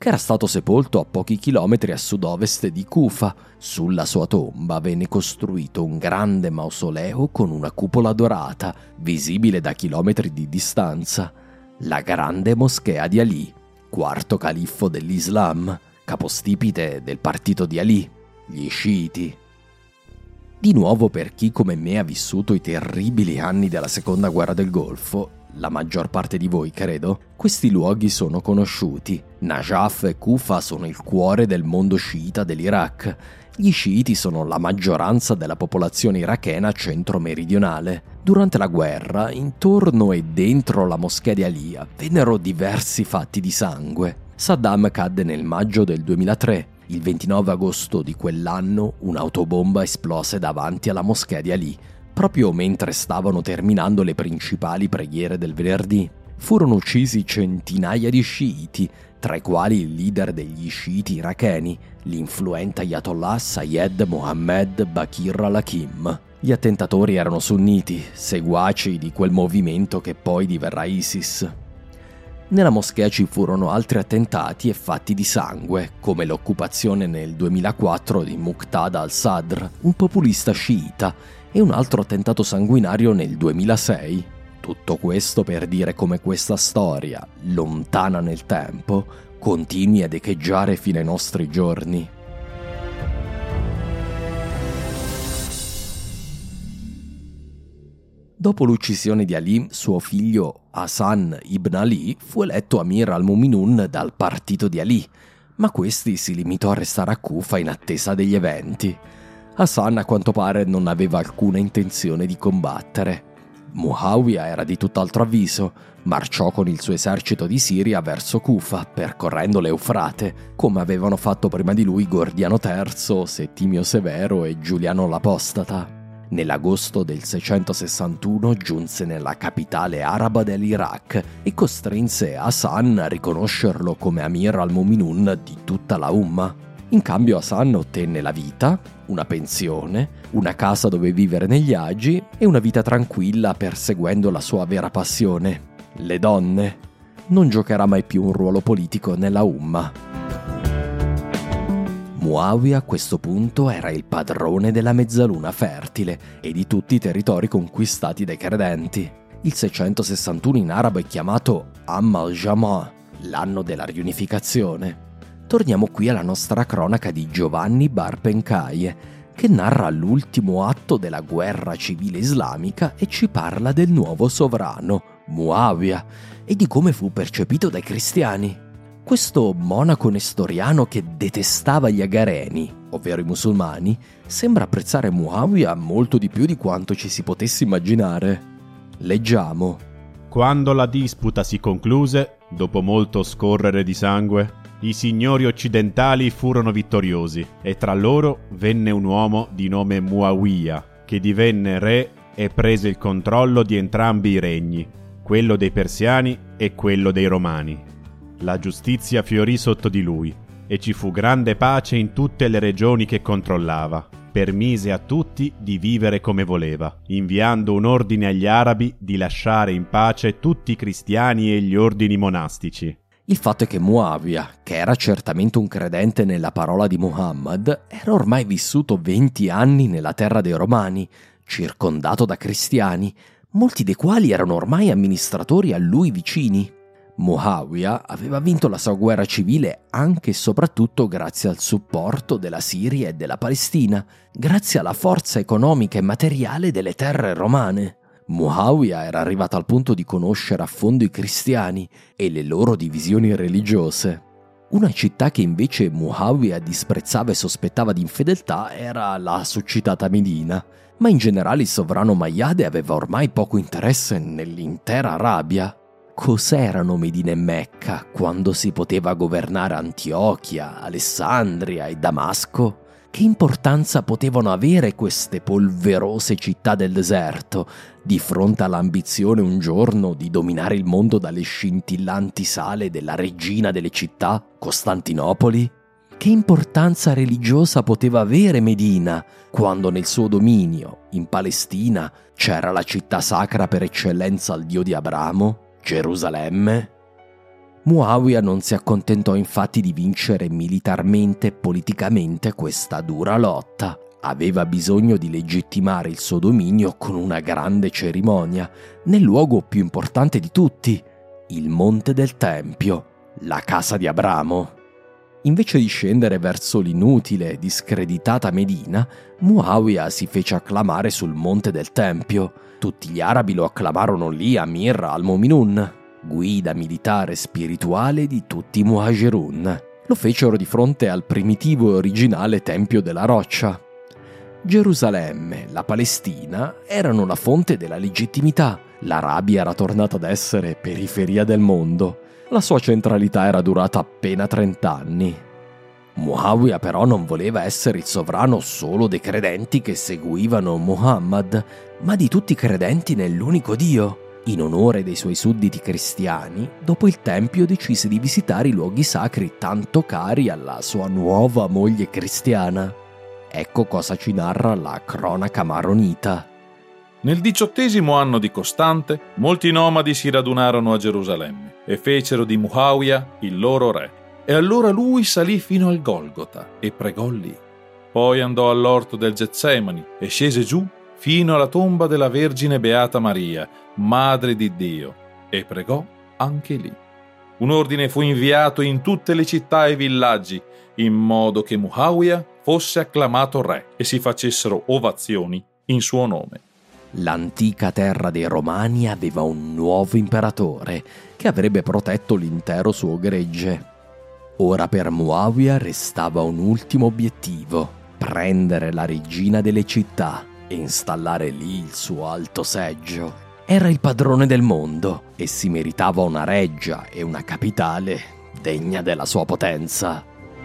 che era stato sepolto a pochi chilometri a sud-ovest di Kufa. Sulla sua tomba venne costruito un grande mausoleo con una cupola dorata, visibile da chilometri di distanza. La grande moschea di Ali, quarto califfo dell'Islam, capostipite del partito di Ali, gli sciiti. Di nuovo, per chi come me ha vissuto i terribili anni della seconda guerra del Golfo, la maggior parte di voi credo, questi luoghi sono conosciuti. Najaf e Kufa sono il cuore del mondo sciita dell'Iraq. Gli sciiti sono la maggioranza della popolazione irachena centro-meridionale. Durante la guerra, intorno e dentro la moschea di Ali avvennero diversi fatti di sangue. Saddam cadde nel maggio del 2003. Il 29 agosto di quell'anno un'autobomba esplose davanti alla moschea di Ali, proprio mentre stavano terminando le principali preghiere del venerdì. Furono uccisi centinaia di sciiti, tra i quali il leader degli sciiti iracheni, l'influente Ayatollah Sayed Mohammed Bakir al-Hakim. Gli attentatori erano sunniti, seguaci di quel movimento che poi diverrà ISIS. Nella moschea ci furono altri attentati e fatti di sangue, come l'occupazione nel 2004 di Muqtada al-Sadr, un populista sciita, e un altro attentato sanguinario nel 2006. Tutto questo per dire come questa storia, lontana nel tempo, continui ad echeggiare fino ai nostri giorni. Dopo l'uccisione di Ali, suo figlio Hassan ibn Ali fu eletto Amir al-Mu'minun dal partito di Ali, ma questi si limitò a restare a Kufa in attesa degli eventi. Hassan a quanto pare non aveva alcuna intenzione di combattere. Muawiyah era di tutt'altro avviso, marciò con il suo esercito di Siria verso Kufa, percorrendo l'Eufrate, come avevano fatto prima di lui Gordiano III, Settimio Severo e Giuliano l'Apostata. Nell'agosto del 661 giunse nella capitale araba dell'Iraq e costrinse Hassan a riconoscerlo come Amir al-Mu'minun di tutta la Umma. In cambio Hassan ottenne la vita, una pensione, una casa dove vivere negli agi e una vita tranquilla perseguendo la sua vera passione, le donne. Non giocherà mai più un ruolo politico nella Umma. Muawiyah a questo punto era il padrone della mezzaluna fertile e di tutti i territori conquistati dai credenti. Il 661 in arabo è chiamato Am al-Jama', l'anno della riunificazione. Torniamo qui alla nostra cronaca di Giovanni Bar Penkaye, che narra l'ultimo atto della guerra civile islamica e ci parla del nuovo sovrano, Muawiyah, e di come fu percepito dai cristiani. Questo monaco nestoriano che detestava gli agareni, ovvero i musulmani, sembra apprezzare Muawiyah molto di più di quanto ci si potesse immaginare. Leggiamo. Quando la disputa si concluse, dopo molto scorrere di sangue, i signori occidentali furono vittoriosi e tra loro venne un uomo di nome Muawiyah, che divenne re e prese il controllo di entrambi i regni, quello dei persiani e quello dei romani. La giustizia fiorì sotto di lui e ci fu grande pace in tutte le regioni che controllava. Permise a tutti di vivere come voleva, inviando un ordine agli arabi di lasciare in pace tutti i cristiani e gli ordini monastici. Il fatto è che Muawiyah, che era certamente un credente nella parola di Muhammad, era ormai vissuto 20 anni nella terra dei Romani, circondato da cristiani, molti dei quali erano ormai amministratori a lui vicini. Muawiyah aveva vinto la sua guerra civile anche e soprattutto grazie al supporto della Siria e della Palestina, grazie alla forza economica e materiale delle terre romane. Muawiyah era arrivato al punto di conoscere a fondo i cristiani e le loro divisioni religiose. Una città che invece Muawiyah disprezzava e sospettava di infedeltà era la succitata Medina, ma in generale il sovrano Mayyade aveva ormai poco interesse nell'intera Arabia. Cos'erano Medina e Mecca quando si poteva governare Antiochia, Alessandria e Damasco? Che importanza potevano avere queste polverose città del deserto di fronte all'ambizione un giorno di dominare il mondo dalle scintillanti sale della regina delle città, Costantinopoli? Che importanza religiosa poteva avere Medina quando nel suo dominio, in Palestina, c'era la città sacra per eccellenza al dio di Abramo, Gerusalemme? Muawiyah non si accontentò infatti di vincere militarmente e politicamente questa dura lotta. Aveva bisogno di legittimare il suo dominio con una grande cerimonia, nel luogo più importante di tutti, il Monte del Tempio, la casa di Abramo. Invece di scendere verso l'inutile e discreditata Medina, Muawiyah si fece acclamare sul Monte del Tempio. Tutti gli arabi lo acclamarono lì Amir al-Mu'minun, guida militare e spirituale di tutti i Muhajirun. Lo fecero di fronte al primitivo e originale Tempio della Roccia. Gerusalemme, la Palestina, erano la fonte della legittimità. L'Arabia era tornata ad essere periferia del mondo. La sua centralità era durata appena 30 anni. Muawiyah però non voleva essere il sovrano solo dei credenti che seguivano Muhammad, ma di tutti i credenti nell'unico Dio. In onore dei suoi sudditi cristiani, dopo il Tempio decise di visitare i luoghi sacri tanto cari alla sua nuova moglie cristiana. Ecco cosa ci narra la cronaca maronita. Nel 18° anno di Costante, molti nomadi si radunarono a Gerusalemme e fecero di Muawiyah il loro re. E allora lui salì fino al Golgota e pregò lì. Poi andò all'orto del Getsemani e scese giù fino alla tomba della Vergine Beata Maria, Madre di Dio, e pregò anche lì. Un ordine fu inviato in tutte le città e villaggi, in modo che Muawiyah fosse acclamato re e si facessero ovazioni in suo nome. L'antica terra dei Romani aveva un nuovo imperatore che avrebbe protetto l'intero suo gregge. Ora per Muawiyah restava un ultimo obiettivo: prendere la regina delle città e installare lì il suo alto seggio. Era il padrone del mondo e si meritava una reggia e una capitale degna della sua potenza.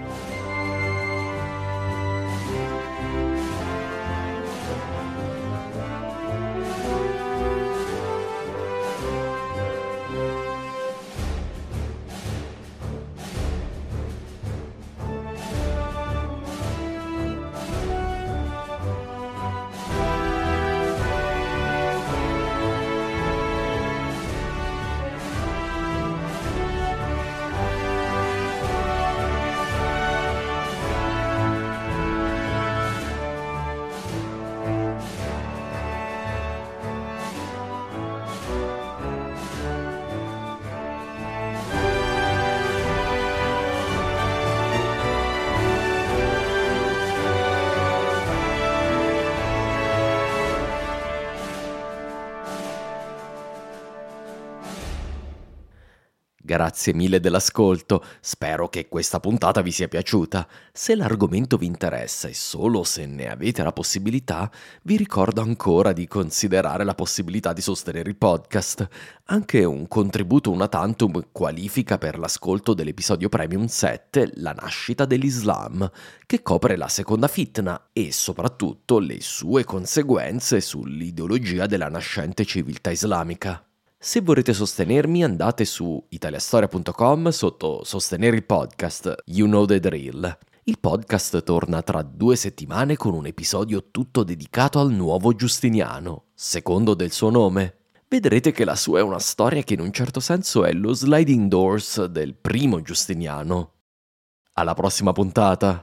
Grazie mille dell'ascolto, spero che questa puntata vi sia piaciuta. Se l'argomento vi interessa e solo se ne avete la possibilità, vi ricordo ancora di considerare la possibilità di sostenere il podcast. Anche un contributo una tantum qualifica per l'ascolto dell'episodio Premium 7, La nascita dell'Islam, che copre la seconda fitna e soprattutto le sue conseguenze sull'ideologia della nascente civiltà islamica. Se vorrete sostenermi andate su italiastoria.com sotto sostenere il podcast, you know the drill. Il podcast torna tra 2 settimane con un episodio tutto dedicato al nuovo Giustiniano, secondo del suo nome. Vedrete che la sua è una storia che in un certo senso è lo sliding doors del primo Giustiniano. Alla prossima puntata!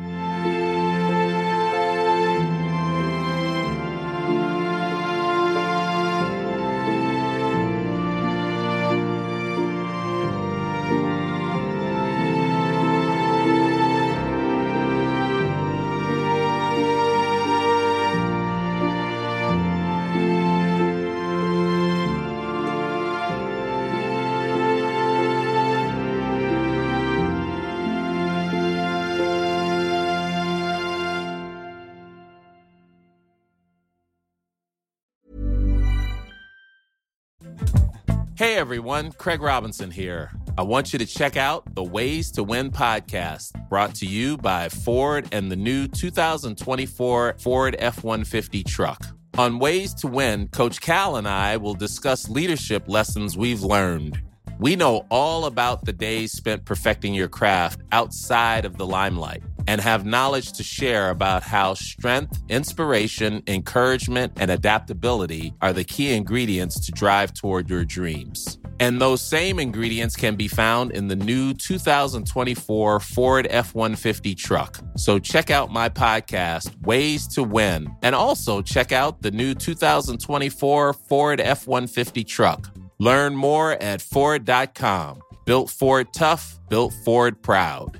Hey everyone, Craig Robinson here. I want you to check out the Ways to Win podcast, brought to you by Ford and the new 2024 Ford F-150 truck. On Ways to Win, Coach Cal and I will discuss leadership lessons we've learned. We know all about the days spent perfecting your craft outside of the limelight and have knowledge to share about how strength, inspiration, encouragement, and adaptability are the key ingredients to drive toward your dreams. And those same ingredients can be found in the new 2024 Ford F-150 truck. So check out my podcast, Ways to Win, and also check out the new 2024 Ford F-150 truck. Learn more at Ford.com. Built Ford tough, built Ford proud.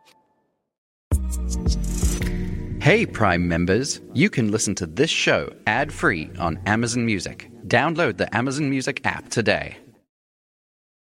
Hey, Prime members, you can listen to this show ad-free on Amazon Music. Download the Amazon Music app today.